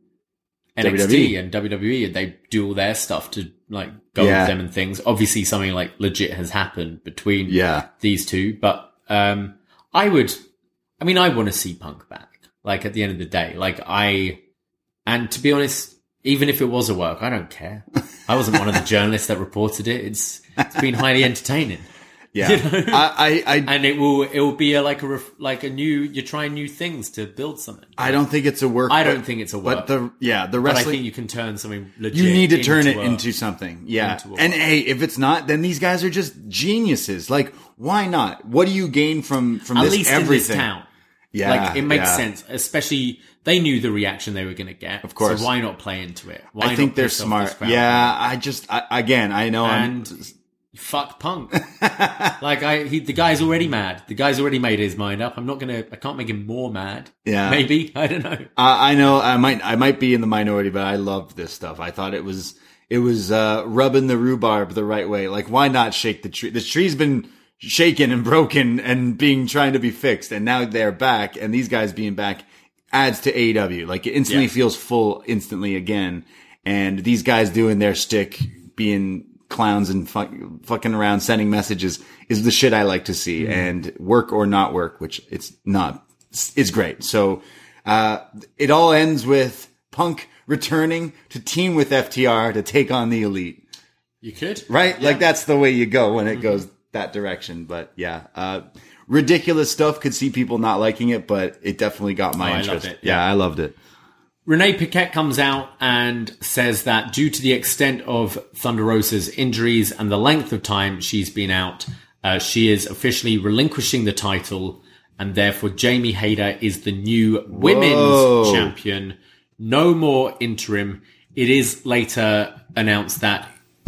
N X T W W E. and W W E, and they do all their stuff to like go Yeah. with them and things. Obviously, something like legit has happened between Yeah. these two. But um, I would, I mean, I want to see Punk back. Like at the end of the day, like I, and to be honest, even if it was a work, I don't care. I wasn't one of the journalists that reported it. It's it's been highly entertaining. yeah, you know? I, I, I, And it will it will be a, like a ref, like a new you're trying new things to build something. I don't think it's a work. I but- don't think it's a work. But the yeah, the But I wrestling. think you can turn something legit. You need to turn it a- into something. Yeah. into a And work. hey, if it's not, then these guys are just geniuses. Like, why not? What do you gain from, from at this least everything? in this town. Yeah. Like it makes yeah. sense, especially they knew the reaction they were going to get. Of course. So why not play into it? Why I think not they're piss off this smart. crowd? Yeah. I just, I, again, I know And I'm, fuck Punk. Like I, he, the guy's already mad. The guy's already made his mind up. I'm not gonna. I can't make him more mad. Yeah. Maybe I don't know. I, I know I might, I might be in the minority, but I loved this stuff. I thought it was, it was, uh, rubbing the rhubarb the right way. Like, why not shake the tree? The tree's been shaken and broken and being, trying to be fixed. And now they're back, and these guys being back adds to A E W. Like, it instantly Yeah. feels full instantly again. And these guys doing their shtick, being clowns and fuck, fucking around, sending messages is the shit I like to see. Mm-hmm. And work or not work, which it's not, it's great. So, uh, it all ends with Punk returning to team with F T R to take on the Elite. You could, Right? Yeah. Like, that's the way you go when it goes that direction. But yeah, uh, ridiculous stuff. Could see people not liking it, but it definitely got my Oh, I loved interest. it, Yeah, yeah. I loved it. Renee Paquette comes out and says that due to the extent of Thunder Rosa's injuries and the length of time she's been out, uh, she is officially relinquishing the title, and therefore Jamie Hayter is the new women's Whoa. champion. No more interim. It is later announced that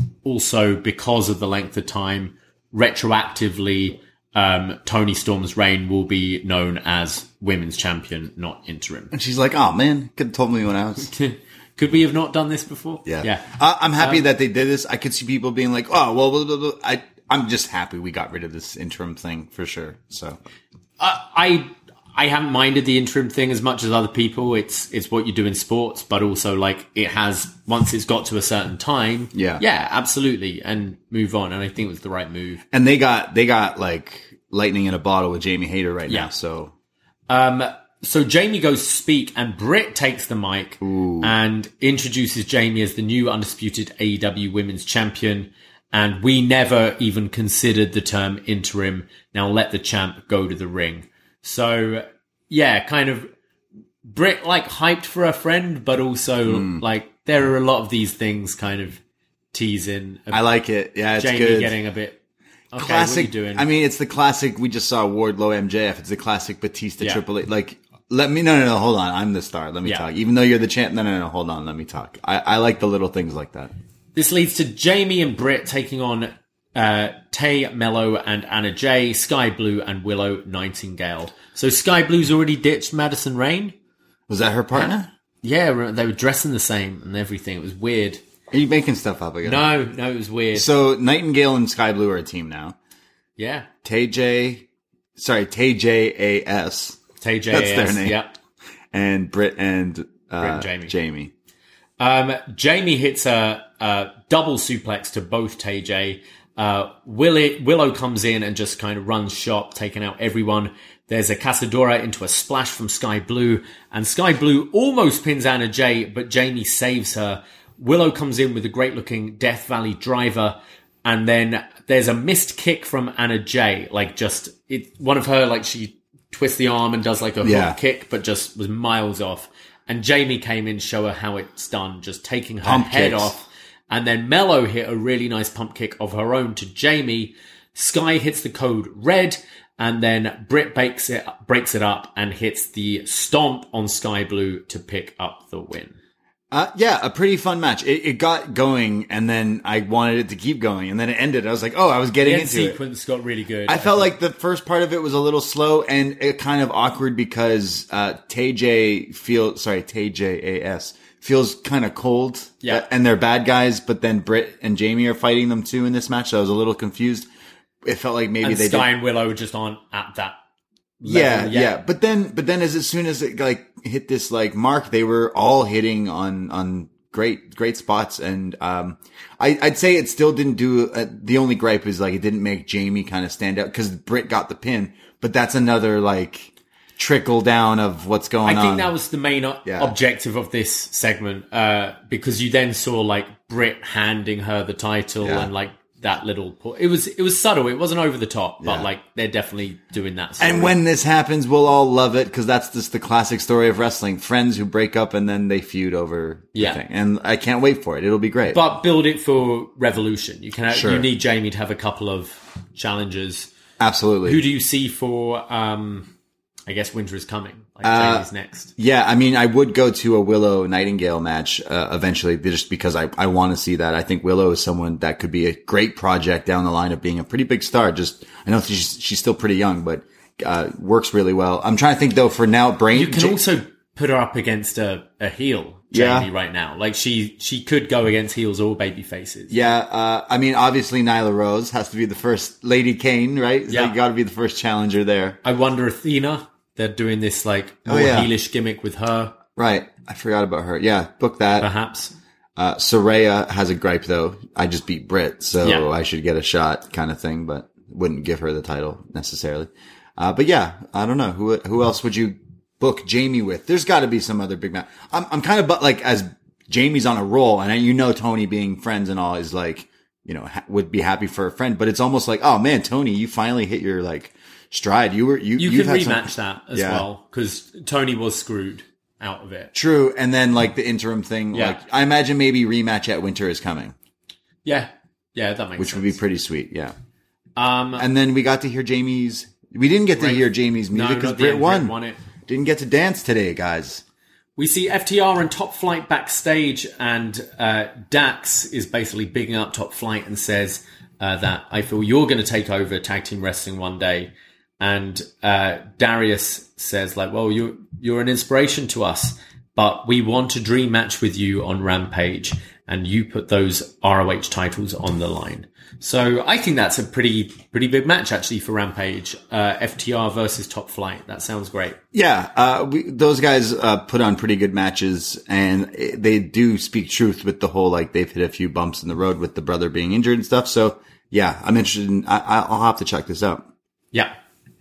also because of the length of time, retroactively, um, Toni Storm's reign will be known as women's champion, not interim. And she's like, oh man, could have told me when I was. Could we have not done this before? Yeah. Yeah. I, I'm happy Um, that they did this. I could see people being like, oh, well, blah, blah, blah. I, I'm just happy we got rid of this interim thing for sure. So Uh, I I haven't minded the interim thing as much as other people. It's it's what you do in sports, but also like it has once it's got to a certain time. Yeah. Yeah, absolutely. And move on. And I think it was the right move. and they got, they got like lightning in a bottle with Jamie Hayter right Yeah. now. So Um so Jamie goes to speak and Britt takes the mic and introduces Jamie as the new undisputed A E W Women's Champion. And we never even considered the term interim. Now let the champ go to the ring. So yeah, kind of Britt like hyped for her friend, but also like there are a lot of these things kind of teasing. I like it. Yeah, it's Jamie good. getting a bit okay, Classic. What are you doing? I mean, it's the classic. We just saw Wardlow M J F. It's the classic Batista Yeah. Triple H. Like, let me, no, no, no, hold on. I'm the star. Let me Yeah. talk. Even though you're the champ. No, no, no, hold on. Let me talk. I, I like the little things like that. This leads to Jamie and Britt taking on uh, Tay Mello and Anna Jay, Sky Blue and Willow Nightingale. So Sky Blue's already ditched Madison Rain. Was that her partner? Yeah, they were dressing the same and everything. It was weird. Are you making stuff up again? No, no, it was weird. So Nightingale and Sky Blue are a team now. Yeah. Tay J, sorry, Tay J A S. Tay J. That's their name. Yeah. And Britt and, uh, Britt and Jamie. Jamie. Um, Jamie hits a, a double suplex to both Tay J. Uh, Willie, Willow comes in and just kind of runs shop, taking out everyone. There's a Casadora into a splash from Sky Blue, and Sky Blue almost pins Anna Jay, but Jamie saves her. Willow comes in with a great looking Death Valley driver, and then there's a missed kick from Anna Jay, like just, it, one of her, like she twists the arm and does like a Yeah. hook kick, but just was miles off. And Jamie came in, show her how it's done, just taking her Pump head kicks. off. And then Mello hit a really nice pump kick of her own to Jamie. Sky hits the code red, and then Britt breaks it, breaks it up and hits the stomp on Sky Blue to pick up the win. Uh, yeah, a pretty fun match. It, it got going, and then I wanted it to keep going, and then it ended. I was like, oh, I was getting The end into it. sequence got really good. I felt like the first part of it was a little slow and it kind of awkward because uh Tay J feel sorry Tay J A S feels kind of cold. Yeah. And they're bad guys, but then Britt and Jamie are fighting them too in this match. So I was a little confused. It felt like maybe and they Sky did. and Willow just aren't at that level Yeah, yet. yeah. But then, but then as, as soon as it like hit this like mark, they were all hitting on, on great, great spots. And, um, I, I'd say it still didn't do, uh, the only gripe is like it didn't make Jamie kind of stand out because Britt got the pin, but that's another like trickle down of what's going I on. think that was the main o- Yeah. objective of this segment, uh, because you then saw like Britt handing her the title Yeah. and like that little, po- it was, it was subtle. It wasn't over the top, but Yeah. like they're definitely doing that. Story. And when this happens, we'll all love it because that's just the classic story of wrestling. Friends who break up and then they feud over Yeah. the thing. And I can't wait for it. It'll be great. but build it for Revolution. You can, have, Sure. you need Jamie to have a couple of challenges. Absolutely. Who do you see for, um, I guess Winter is coming. Like Uh, Jamie's next. Yeah, I mean, I would go to a Willow Nightingale match uh, eventually, just because I, I want to see that. I think Willow is someone that could be a great project down the line of being a pretty big star. Just I know she's she's still pretty young, but uh, works really well. I'm trying to think though. For now, Brain. You can Ja- also put her up against a, a heel, Jamie, Yeah. right now. Like she she could go against heels or baby faces. yeah, uh, I mean, obviously Nyla Rose has to be the first Lady Kane, right? So Yeah. you got to be the first challenger there, I wonder Athena. They're doing this like Oh, more yeah. heelish gimmick with her, right? I forgot about her. Yeah, book that. perhaps. Uh, Saraya has a gripe though. I just beat Britt, so Yeah. I should get a shot kind of thing, but wouldn't give her the title necessarily. Uh, but yeah, I don't know. Who, who else would you book Jamie with? There's gotta be some other big match. I'm, I'm kind of, but like as Jamie's on a roll and you know, Tony being friends and all is like, you know, ha- would be happy for a friend, but it's almost like, oh man, Tony, you finally hit your like stride. You were, you, You you've can had some- rematch that as Yeah. well because Tony was screwed out of it. True. And then like the interim thing, Yeah. like I imagine maybe rematch at Winter is coming, Yeah, yeah, that makes which sense. would be pretty sweet. Yeah. Um, And then we got to hear Jamie's. We didn't get to Right. hear Jamie's no, music because not the Britt end. won. Britt won it. Didn't get to dance today, guys. We see F T R and Top Flight backstage, and uh, Dax is basically bigging up Top Flight and says uh, that I feel you're going to take over tag team wrestling one day. And uh, Darius says, like, well, you're you're an inspiration to us, but we want a dream match with you on Rampage, and you put those R O H titles on the line. So I think that's a pretty pretty big match actually for Rampage. Uh, F T R versus Top Flight. That sounds great. Yeah, uh, we, those guys uh, put on pretty good matches, and it- they do speak truth with the whole like they've hit a few bumps in the road with the brother being injured and stuff. So yeah, I'm interested. In, I, I'll have to check this out. Yeah.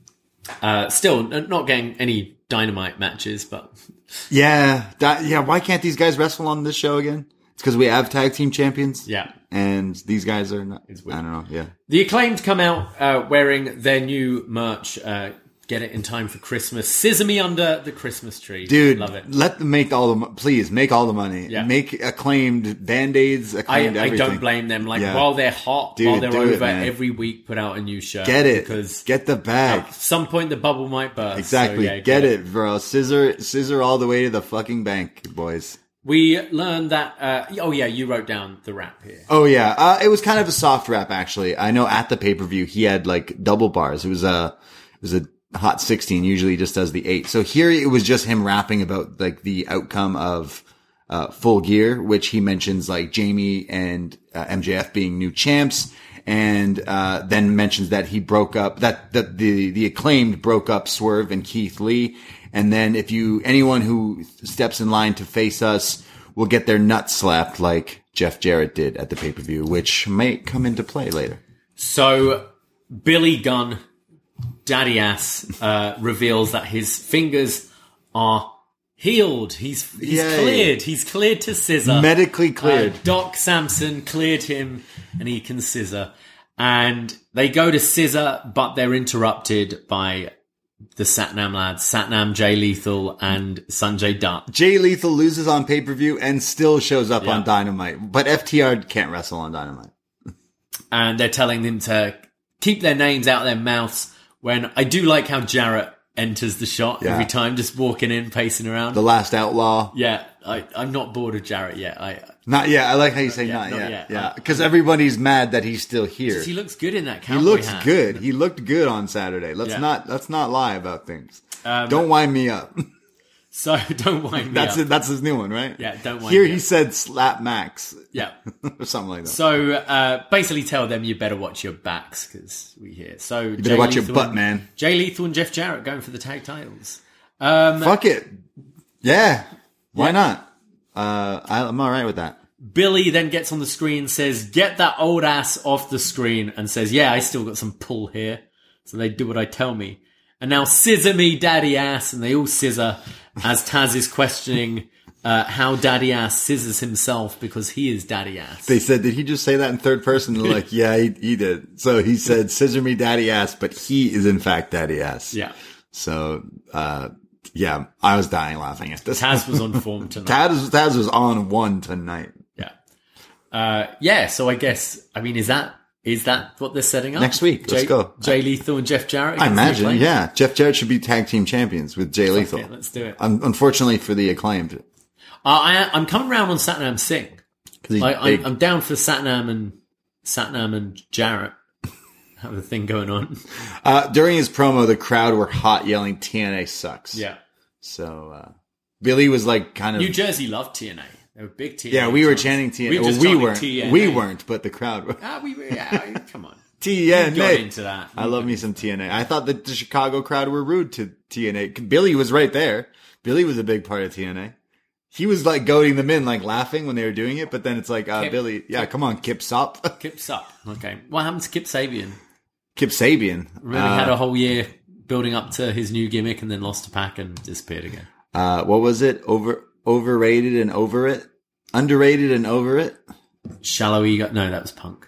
Uh, still n- not getting any Dynamite matches, but Yeah, that, yeah. Why can't these guys wrestle on this show again? It's because we have tag team champions. yeah. and these guys are not. It's weird. I don't know. Yeah. The Acclaimed come out uh, wearing their new merch. Uh, get it in time for Christmas. Scissor me under the Christmas tree. Dude, Love it. let them make all the mo- please make all the money. Yeah. Make acclaimed band-aids, I, acclaimed I everything. don't blame them. Like, Yeah. while they're hot, Dude, while they're do it, over, man. every week put out a new shirt. Get it. Because Get the bag. at some point the bubble might burst. Exactly. So, yeah, get it, bro. Scissor, scissor all the way to the fucking bank, boys. We learned that, uh, oh yeah, you wrote down the rap here. Oh yeah, uh, it was kind of a soft rap actually. I know at the pay per view he had like double bars. It was a, it was a hot sixteen. Usually he just does the eight. So here it was just him rapping about like the outcome of uh, Full Gear, which he mentions like Jamie and uh, M J F being new champs, and uh, then mentions that he broke up that that the the Acclaimed broke up Swerve and Keith Lee. And then if you, anyone who steps in line to face us will get their nuts slapped like Jeff Jarrett did at the pay-per-view, which may come into play later. So Billy Gunn, Daddy Ass, uh, reveals that his fingers are healed. He's he's Yay. cleared. He's cleared to scissor. Medically cleared. Uh, Doc Samson cleared him, and he can scissor. And they go to scissor, but they're interrupted by the Satnam lads, Satnam, Jay Lethal, and Sanjay Dutt. Jay Lethal loses on pay-per-view and still shows up Yeah. on Dynamite, but F T R can't wrestle on Dynamite. And they're telling them to keep their names out of their mouths. When I do like how Jarrett enters the shot Yeah. every time, just walking in, pacing around. The Last Outlaw. Yeah, I, I'm not bored of Jarrett yet. I Not yet. I like how you say yet, not, not yet. yet. Yeah. Uh, Because everybody's mad that he's still here. he looks good in that He cowboy looks hat. good. He looked good on Saturday. Let's Yeah. not let's not lie about things. Um, Don't wind me up. So don't wind me That's up. it. That's his new one, right? Yeah, don't wind Here me he up. said slap Max Yeah. or something like that. So uh, basically tell them you better watch your backs because we hear. So you better watch your butt, man. Jay Lethal and Jeff Jarrett going for the tag titles. Um, Fuck it. Yeah. Why yeah. not? Uh, I, I'm all right with that. Billy then gets on the screen, says, get that old ass off the screen, and says, yeah, I still got some pull here. So they do what I tell me. And now scissor me, daddy ass, and they all scissor as Taz is questioning uh, how daddy ass scissors himself because he is daddy ass. They said, did he just say that in third person? They're like, yeah, he, he did. So he said, scissor me, daddy ass, but he is in fact daddy ass. Yeah. So, uh, yeah, I was dying laughing at this. Taz was on form tonight. Taz, Taz was on one tonight. Yeah. Uh, yeah, so I guess, I mean, is that, is that what they're setting up? Next week, let's Jay, go. Jay Lethal and Jeff Jarrett? I imagine, yeah. Jeff Jarrett should be tag team champions with Jay Lethal. Okay, let's do it. Um, unfortunately for the Acclaimed. Uh, I, I'm coming around on Satnam Singh. I, I'm, I'm down for Satnam and, Satnam and Jarrett. Have a thing going on. Uh, during his promo, the crowd were hot yelling, T N A sucks. Yeah. So, uh, Billy was like kind of... New Jersey loved T N A. They were big T N A. Yeah, we were fans. chanting T N A. We, were well, just we chanting weren't. T N A. We weren't, but the crowd were. Ah, we were, yeah, come on. T N A. You got into that. I love me some T N A. I thought that the Chicago crowd were rude to T N A. Billy was right there. Billy was a big part of T N A. He was like goading them in, like laughing when they were doing it, but then it's like, uh, Kip, Billy, yeah, Kip. come on, Kip Sop. Kip Sup. Okay. What happened to Kip Sabian? Kip Sabian. Really uh, had a whole year building up to his new gimmick and then lost to Pac and disappeared again. Uh, what was it? Over, overrated and over it? Underrated and over it? Shallow ego. No, that was Punk.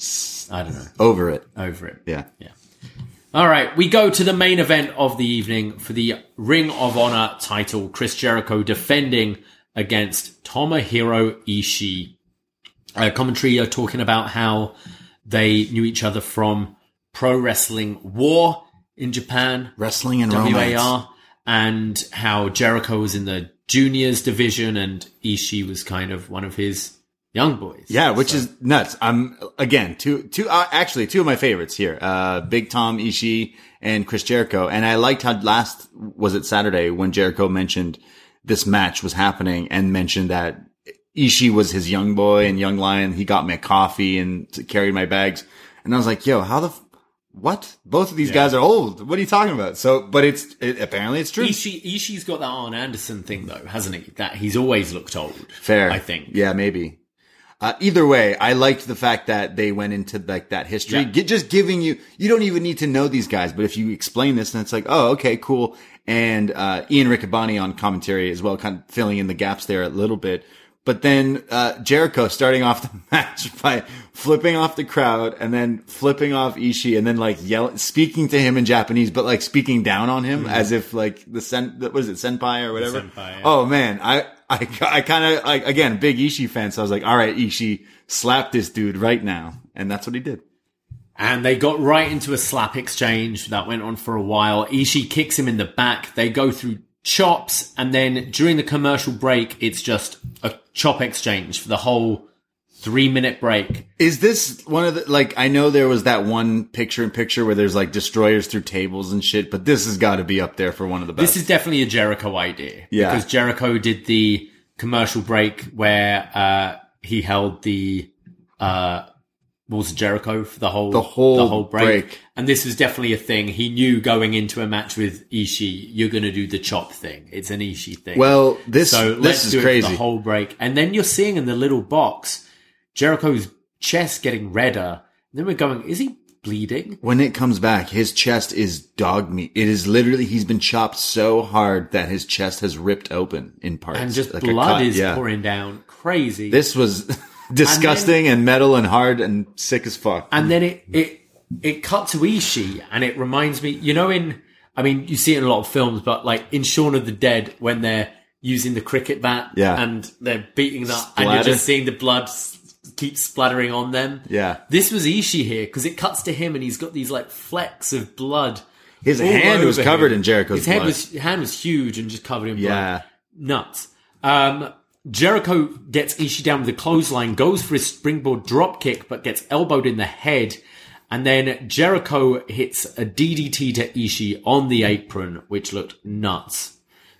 I don't know. Over it. Over it. Yeah. Yeah. All right. We go to the main event of the evening for the Ring of Honor title. Chris Jericho defending against Tomohiro Ishii. Uh, commentary are talking about how they knew each other from Pro Wrestling War in Japan. Wrestling and W A R. romance. And how Jericho was in the juniors division and Ishii was kind of one of his young boys. Yeah, which So- is nuts. I'm again two two uh, actually two of my favorites here. Uh, Big Tom Ishii and Chris Jericho, and I liked how last was it Saturday when Jericho mentioned this match was happening and mentioned that Ishii was his young boy and young lion. He got me a coffee and t- carried my bags, and I was like, yo, how the. F- What? Both of these Yeah. guys are old. What are you talking about? So, but it's, it, apparently it's true. Ishii, Ishii's got that Arn Anderson thing though, hasn't he? That he's always looked old. Fair. I think. Yeah, maybe. Uh, either way, I liked the fact that they went into like that history, Yeah. Get, just giving you, you don't even need to know these guys, but if you explain this and it's like, oh, okay, cool. And, uh, Ian Riccaboni on commentary as well, kind of filling in the gaps there a little bit. But then, uh, Jericho starting off the match by flipping off the crowd and then flipping off Ishii and then like yelling, speaking to him in Japanese, but like speaking down on him mm-hmm. as if like the sen, what is it, senpai or whatever? Senpai, yeah. Oh man, I, I, I kind of like, again, big Ishii fan. So I was like, all right, Ishii, slap this dude right now. And that's what he did. And they got right into a slap exchange that went on for a while. Ishii kicks him in the back. They go through chops, and then during the commercial break, it's just a chop exchange for the whole three minute break. Is this one of the, like, I know there was that one picture in picture where there's like destroyers through tables and shit, but this has got to be up there for one of the best. This is definitely a Jericho idea. Yeah. Because Jericho did the commercial break where, uh, he held the, uh, Walls of Jericho for the whole, the whole, the whole break. break. And this was definitely a thing. He knew going into a match with Ishii, you're going to do the chop thing. It's an Ishii thing. Well, this, so this let's is do crazy. It for the whole break. And then you're seeing in the little box, Jericho's chest getting redder. And then we're going, is he bleeding? When it comes back, his chest is dog meat. It is literally, he's been chopped so hard that his chest has ripped open in parts. And just like a blood cut, is yeah. pouring down. Crazy. This was disgusting and, then, and metal and hard and sick as fuck. And then it, it, it cut to Ishii and it reminds me, you know, in, I mean, you see it in a lot of films, but like in Shaun of the Dead, when they're using the cricket bat yeah. and they're beating that Splatter. and you're just seeing the blood s- keep splattering on them. Yeah. This was Ishii here because it cuts to him and he's got these like flecks of blood. His hand was covered him. in Jericho's His head blood. was, hand was huge and just covered in blood. Yeah. Nuts. Um, Jericho gets Ishii down with a clothesline, goes for his springboard drop kick, but gets elbowed in the head. And then Jericho hits a D D T to Ishii on the apron, which looked nuts.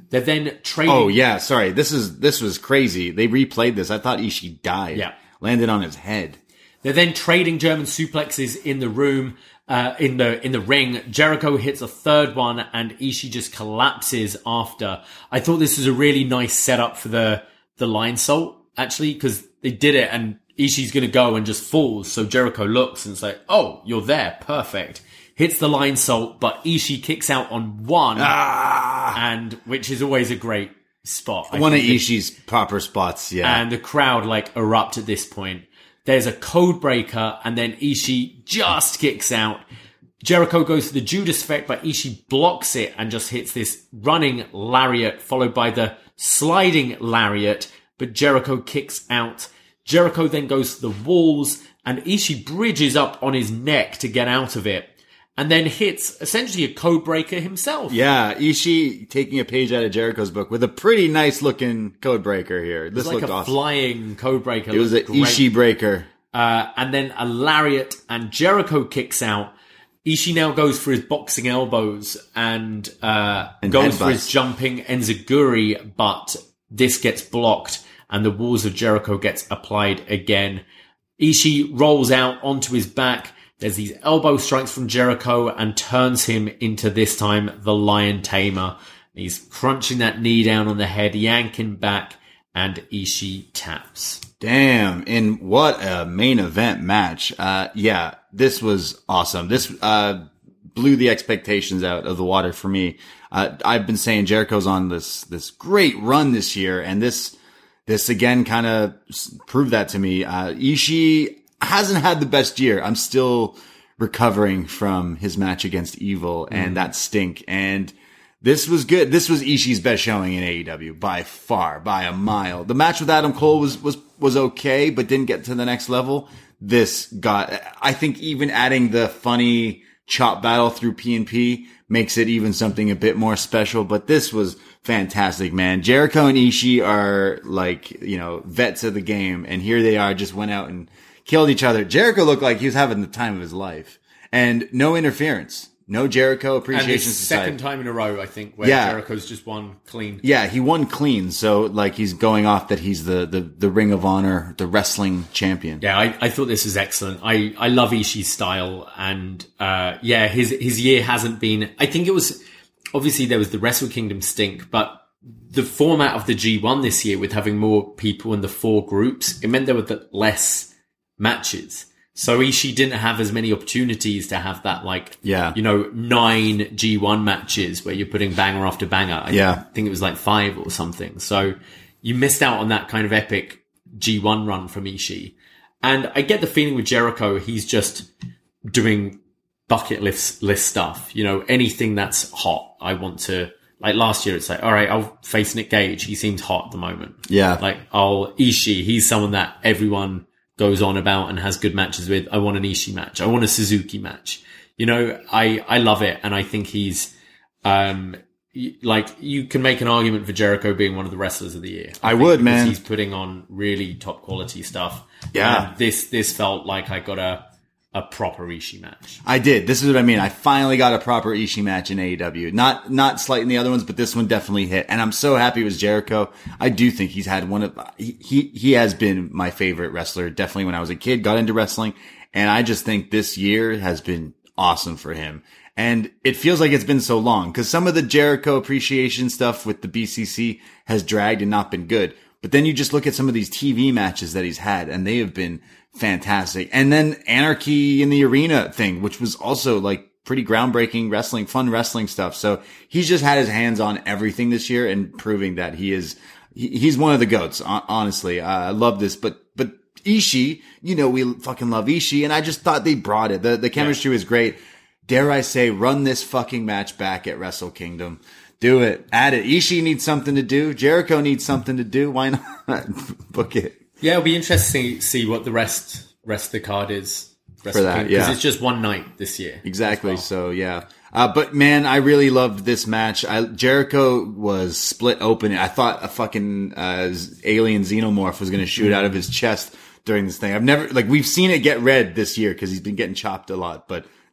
They're then trading. Oh yeah, sorry. This is this was crazy. They replayed this. I thought Ishii died. Yeah. Landed on his head. They're then trading German suplexes in the room, uh, in the in the ring. Jericho hits a third one, and Ishii just collapses after. I thought this was a really nice setup for the the line salt, actually, because they did it, and Ishii's going to go and just falls. So Jericho looks and is like, "Oh, you're there, perfect." Hits the line salt, but Ishii kicks out on one, ah! and which is always a great spot. I One of think. Ishii's proper spots, yeah. And the crowd like erupt at this point. There's a code breaker, and then Ishii just kicks out. Jericho goes for the Judas effect, but Ishii blocks it and just hits this running lariat, followed by the sliding lariat, but Jericho kicks out. Jericho then goes to the walls, and Ishii bridges up on his neck to get out of it, and then hits essentially a code breaker himself. Yeah, Ishii taking a page out of Jericho's book with a pretty nice looking code breaker here. This It's like looked a awesome. flying code breaker. It was an Looked great. Ishii breaker. Uh, and then a lariat, and Jericho kicks out. Ishii now goes for his boxing elbows and, uh, And goes for headbutts. his jumping enziguri, but this gets blocked, and the walls of Jericho gets applied again. Ishii rolls out onto his back. There's these elbow strikes from Jericho and turns him into, this time, the Lion Tamer. He's crunching that knee down on the head, yanking back, and Ishii taps. Damn, and what a main event match. Uh, yeah, this was awesome. This, uh, blew the expectations out of the water for me. Uh, I've been saying Jericho's on this, this great run this year, and this, this again kind of proved that to me. Uh, Ishii hasn't had the best year. I'm still recovering from his match against Evil and mm. that stink. And this was good. This was Ishii's best showing in A E W by far, by a mile. The match with Adam Cole was, was, was okay, but didn't get to the next level. This got, I think even adding the funny chop battle through P and P makes it even something a bit more special, but this was fantastic, man. Jericho and Ishii are like, you know, vets of the game, and here they are, just went out and killed each other. Jericho looked like he was having the time of his life, and no interference. No Jericho Appreciation And the Society. second time in a row, I think, where Yeah. Jericho's just won clean. Yeah, he won clean, so like he's going off that he's the, the, the Ring of Honor, the wrestling champion. Yeah, I, I thought this was excellent. I, I love Ishii's style, and uh yeah, his his year hasn't been. I think it was obviously there was the Wrestle Kingdom stink, but the format of the G one this year with having more people in the four groups, it meant there were the less matches. So Ishii didn't have as many opportunities to have that, like, Yeah. you know, nine G one matches where you're putting banger after banger. I Yeah. think it was like five or something. So you missed out on that kind of epic G one run from Ishii. And I get the feeling with Jericho, he's just doing bucket list, list stuff. You know, anything that's hot, I want to, like last year, it's like, all right, I'll face Nick Gage. He seems hot at the moment. Yeah. Like, I'll Ishii, he's someone that everyone goes on about and has good matches with. I want an Ishii match. I want a Suzuki match. You know, I, I love it. And I think he's, um, y- like, you can make an argument for Jericho being one of the wrestlers of the year. I think, would, because man. He's putting on really top quality stuff. Yeah. And this, this felt like I got a, a proper Ishii match. I did. This is what I mean. I finally got a proper Ishii match in A E W. Not, not slighting the other ones, but this one definitely hit. And I'm so happy it was Jericho. I do think he's had one of, he, he, he has been my favorite wrestler. Definitely when I was a kid, got into wrestling. And I just think this year has been awesome for him. And it feels like it's been so long because some of the Jericho appreciation stuff with the B C C has dragged and not been good. But then you just look at some of these T V matches that he's had and they have been fantastic. And then Anarchy in the Arena thing, which was also like pretty groundbreaking wrestling, fun wrestling stuff. So he's just had his hands on everything this year and proving that he is, he, he's one of the GOATs. Honestly, uh, I love this, but, but Ishii, you know, we fucking love Ishii, and I just thought they brought it. The, the chemistry yeah. was great. Dare I say, run this fucking match back at Wrestle Kingdom. Do it. Add it. Ishii needs something to do. Jericho needs something to do. Why not book it? Yeah, it'll be interesting to see what the rest rest of the card is for that. Because yeah, it's just one night this year. Exactly. Well. So yeah. Uh, but man, I really loved this match. I, Jericho was split open. I thought a fucking uh, alien xenomorph was going to shoot out of his chest during this thing. I've never like we've seen it get red this year because he's been getting chopped a lot, but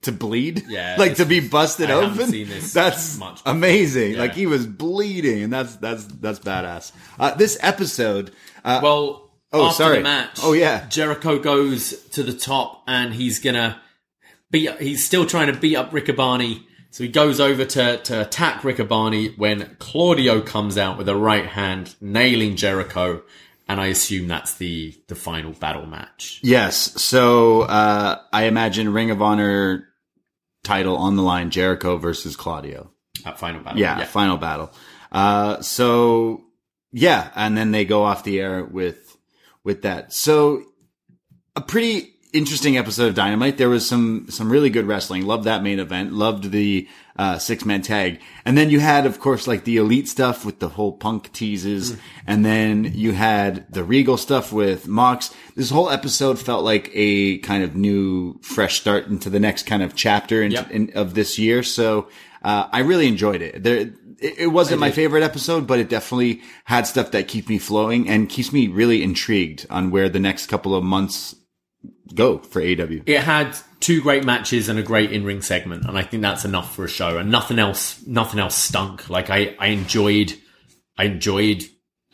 to bleed, Yeah, like to be busted I haven't open. seen this that's much. amazing. Yeah. Like he was bleeding, and that's that's that's badass. Uh, this episode, uh, Well, oh, after sorry. the match, Oh, yeah. Jericho goes to the top and he's gonna beat. He's still trying to beat up Riccaboni, so he goes over to to attack Riccaboni when Claudio comes out with a right hand, nailing Jericho. And I assume that's the, the final battle match. yes. So uh, I imagine Ring of Honor title on the line: Jericho versus Claudio. At final battle. Yeah, final battle. Uh, so yeah, and then they go off the air with with that. So a pretty interesting episode of Dynamite. There was some some really good wrestling. Loved that main event. Loved the uh, six man tag. And then you had, of course, like the Elite stuff with the whole Punk teases, mm. and then you had the Regal stuff with Mox. This whole episode felt like a kind of new, fresh start into the next kind of chapter in, Yep. in, of this year. So uh, I really enjoyed it. There. It, it wasn't my favorite episode, but it definitely had stuff that keeps me flowing and keeps me really intrigued on where the next couple of months go for A E W. It had two great matches and a great in-ring segment, and I think that's enough for a show. And nothing else, nothing else stunk. Like I, I enjoyed, I enjoyed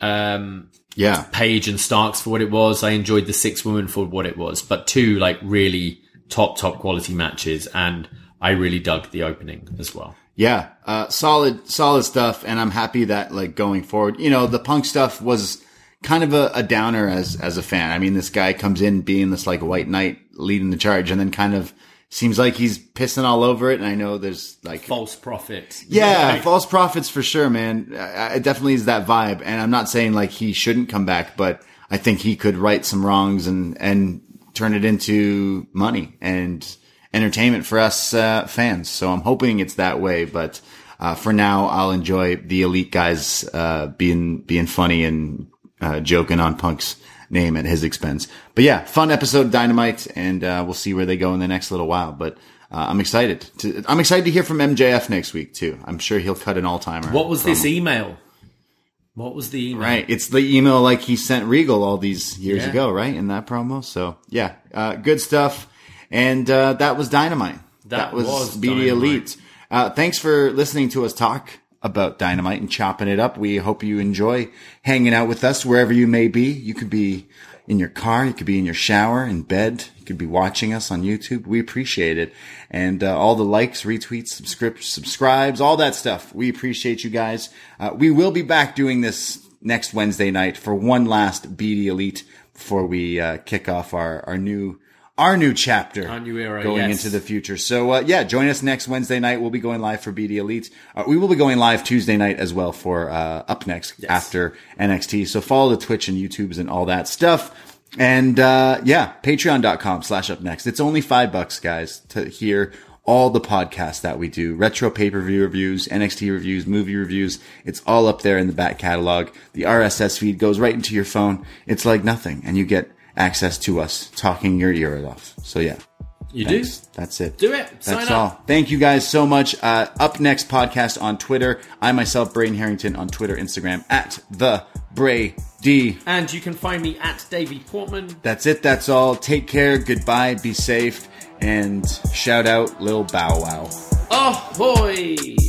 um, Yeah. Paige and Starks for what it was. I enjoyed the six women for what it was. But two like really top, top quality matches, and I really dug the opening as well. Yeah, uh, solid, solid stuff. And I'm happy that like going forward, you know, the Punk stuff was kind of a, a downer as, as a fan. I mean, this guy comes in being this like white knight leading the charge and then kind of seems like he's pissing all over it. And I know there's like False prophet. Yeah, Like, false prophets for sure, man. I- It definitely is that vibe. And I'm not saying like he shouldn't come back, but I think he could right some wrongs and, and turn it into money and entertainment for us uh, fans. So I'm hoping it's that way. But uh, for now, I'll enjoy the Elite guys uh, being being funny and uh, joking on Punk's name at his expense. But yeah, fun episode of Dynamite, and uh, we'll see where they go in the next little while. But uh, I'm excited. To, I'm excited to hear from M J F next week too. I'm sure he'll cut an all timer. What was this email? What was the email? Right. It's the email like he sent Regal all these years Yeah. ago, right? In that promo. So yeah, uh, good stuff. And, uh, that was Dynamite. That was B D Dynamite. Elite. Uh, thanks for listening to us talk about Dynamite and chopping it up. We hope you enjoy hanging out with us wherever you may be. You could be in your car. You could be in your shower, in bed. You could be watching us on YouTube. We appreciate it. And, uh, all the likes, retweets, subscripts, subscribes, all that stuff. We appreciate you guys. Uh, we will be back doing this next Wednesday night for one last B D Elite before we, uh, kick off our, our new, our new chapter. Our new era, going yes. into the future. So, uh, yeah, join us next Wednesday night. We'll be going live for B D Elite. Uh, we will be going live Tuesday night as well for, uh, Up Next Yes. after N X T. So follow the Twitch and YouTubes and all that stuff. And, uh, yeah, patreon.com slash Up Next. It's only five bucks, guys, to hear all the podcasts that we do. Retro pay-per-view reviews, N X T reviews, movie reviews. It's all up there in the back catalog. The R S S feed goes right into your phone. It's like nothing. And you get access to us talking your ear off. So yeah. You Thanks. do? That's it. Do it. Sign That's up. all. Thank you guys so much. Uh, Up Next podcast on Twitter. I myself, Braden Harrington, on Twitter, Instagram, at the Bray D. And you can find me at Davey Portman. That's it. That's all. Take care. Goodbye. Be safe. And shout out Lil Bow Wow. Ahoy!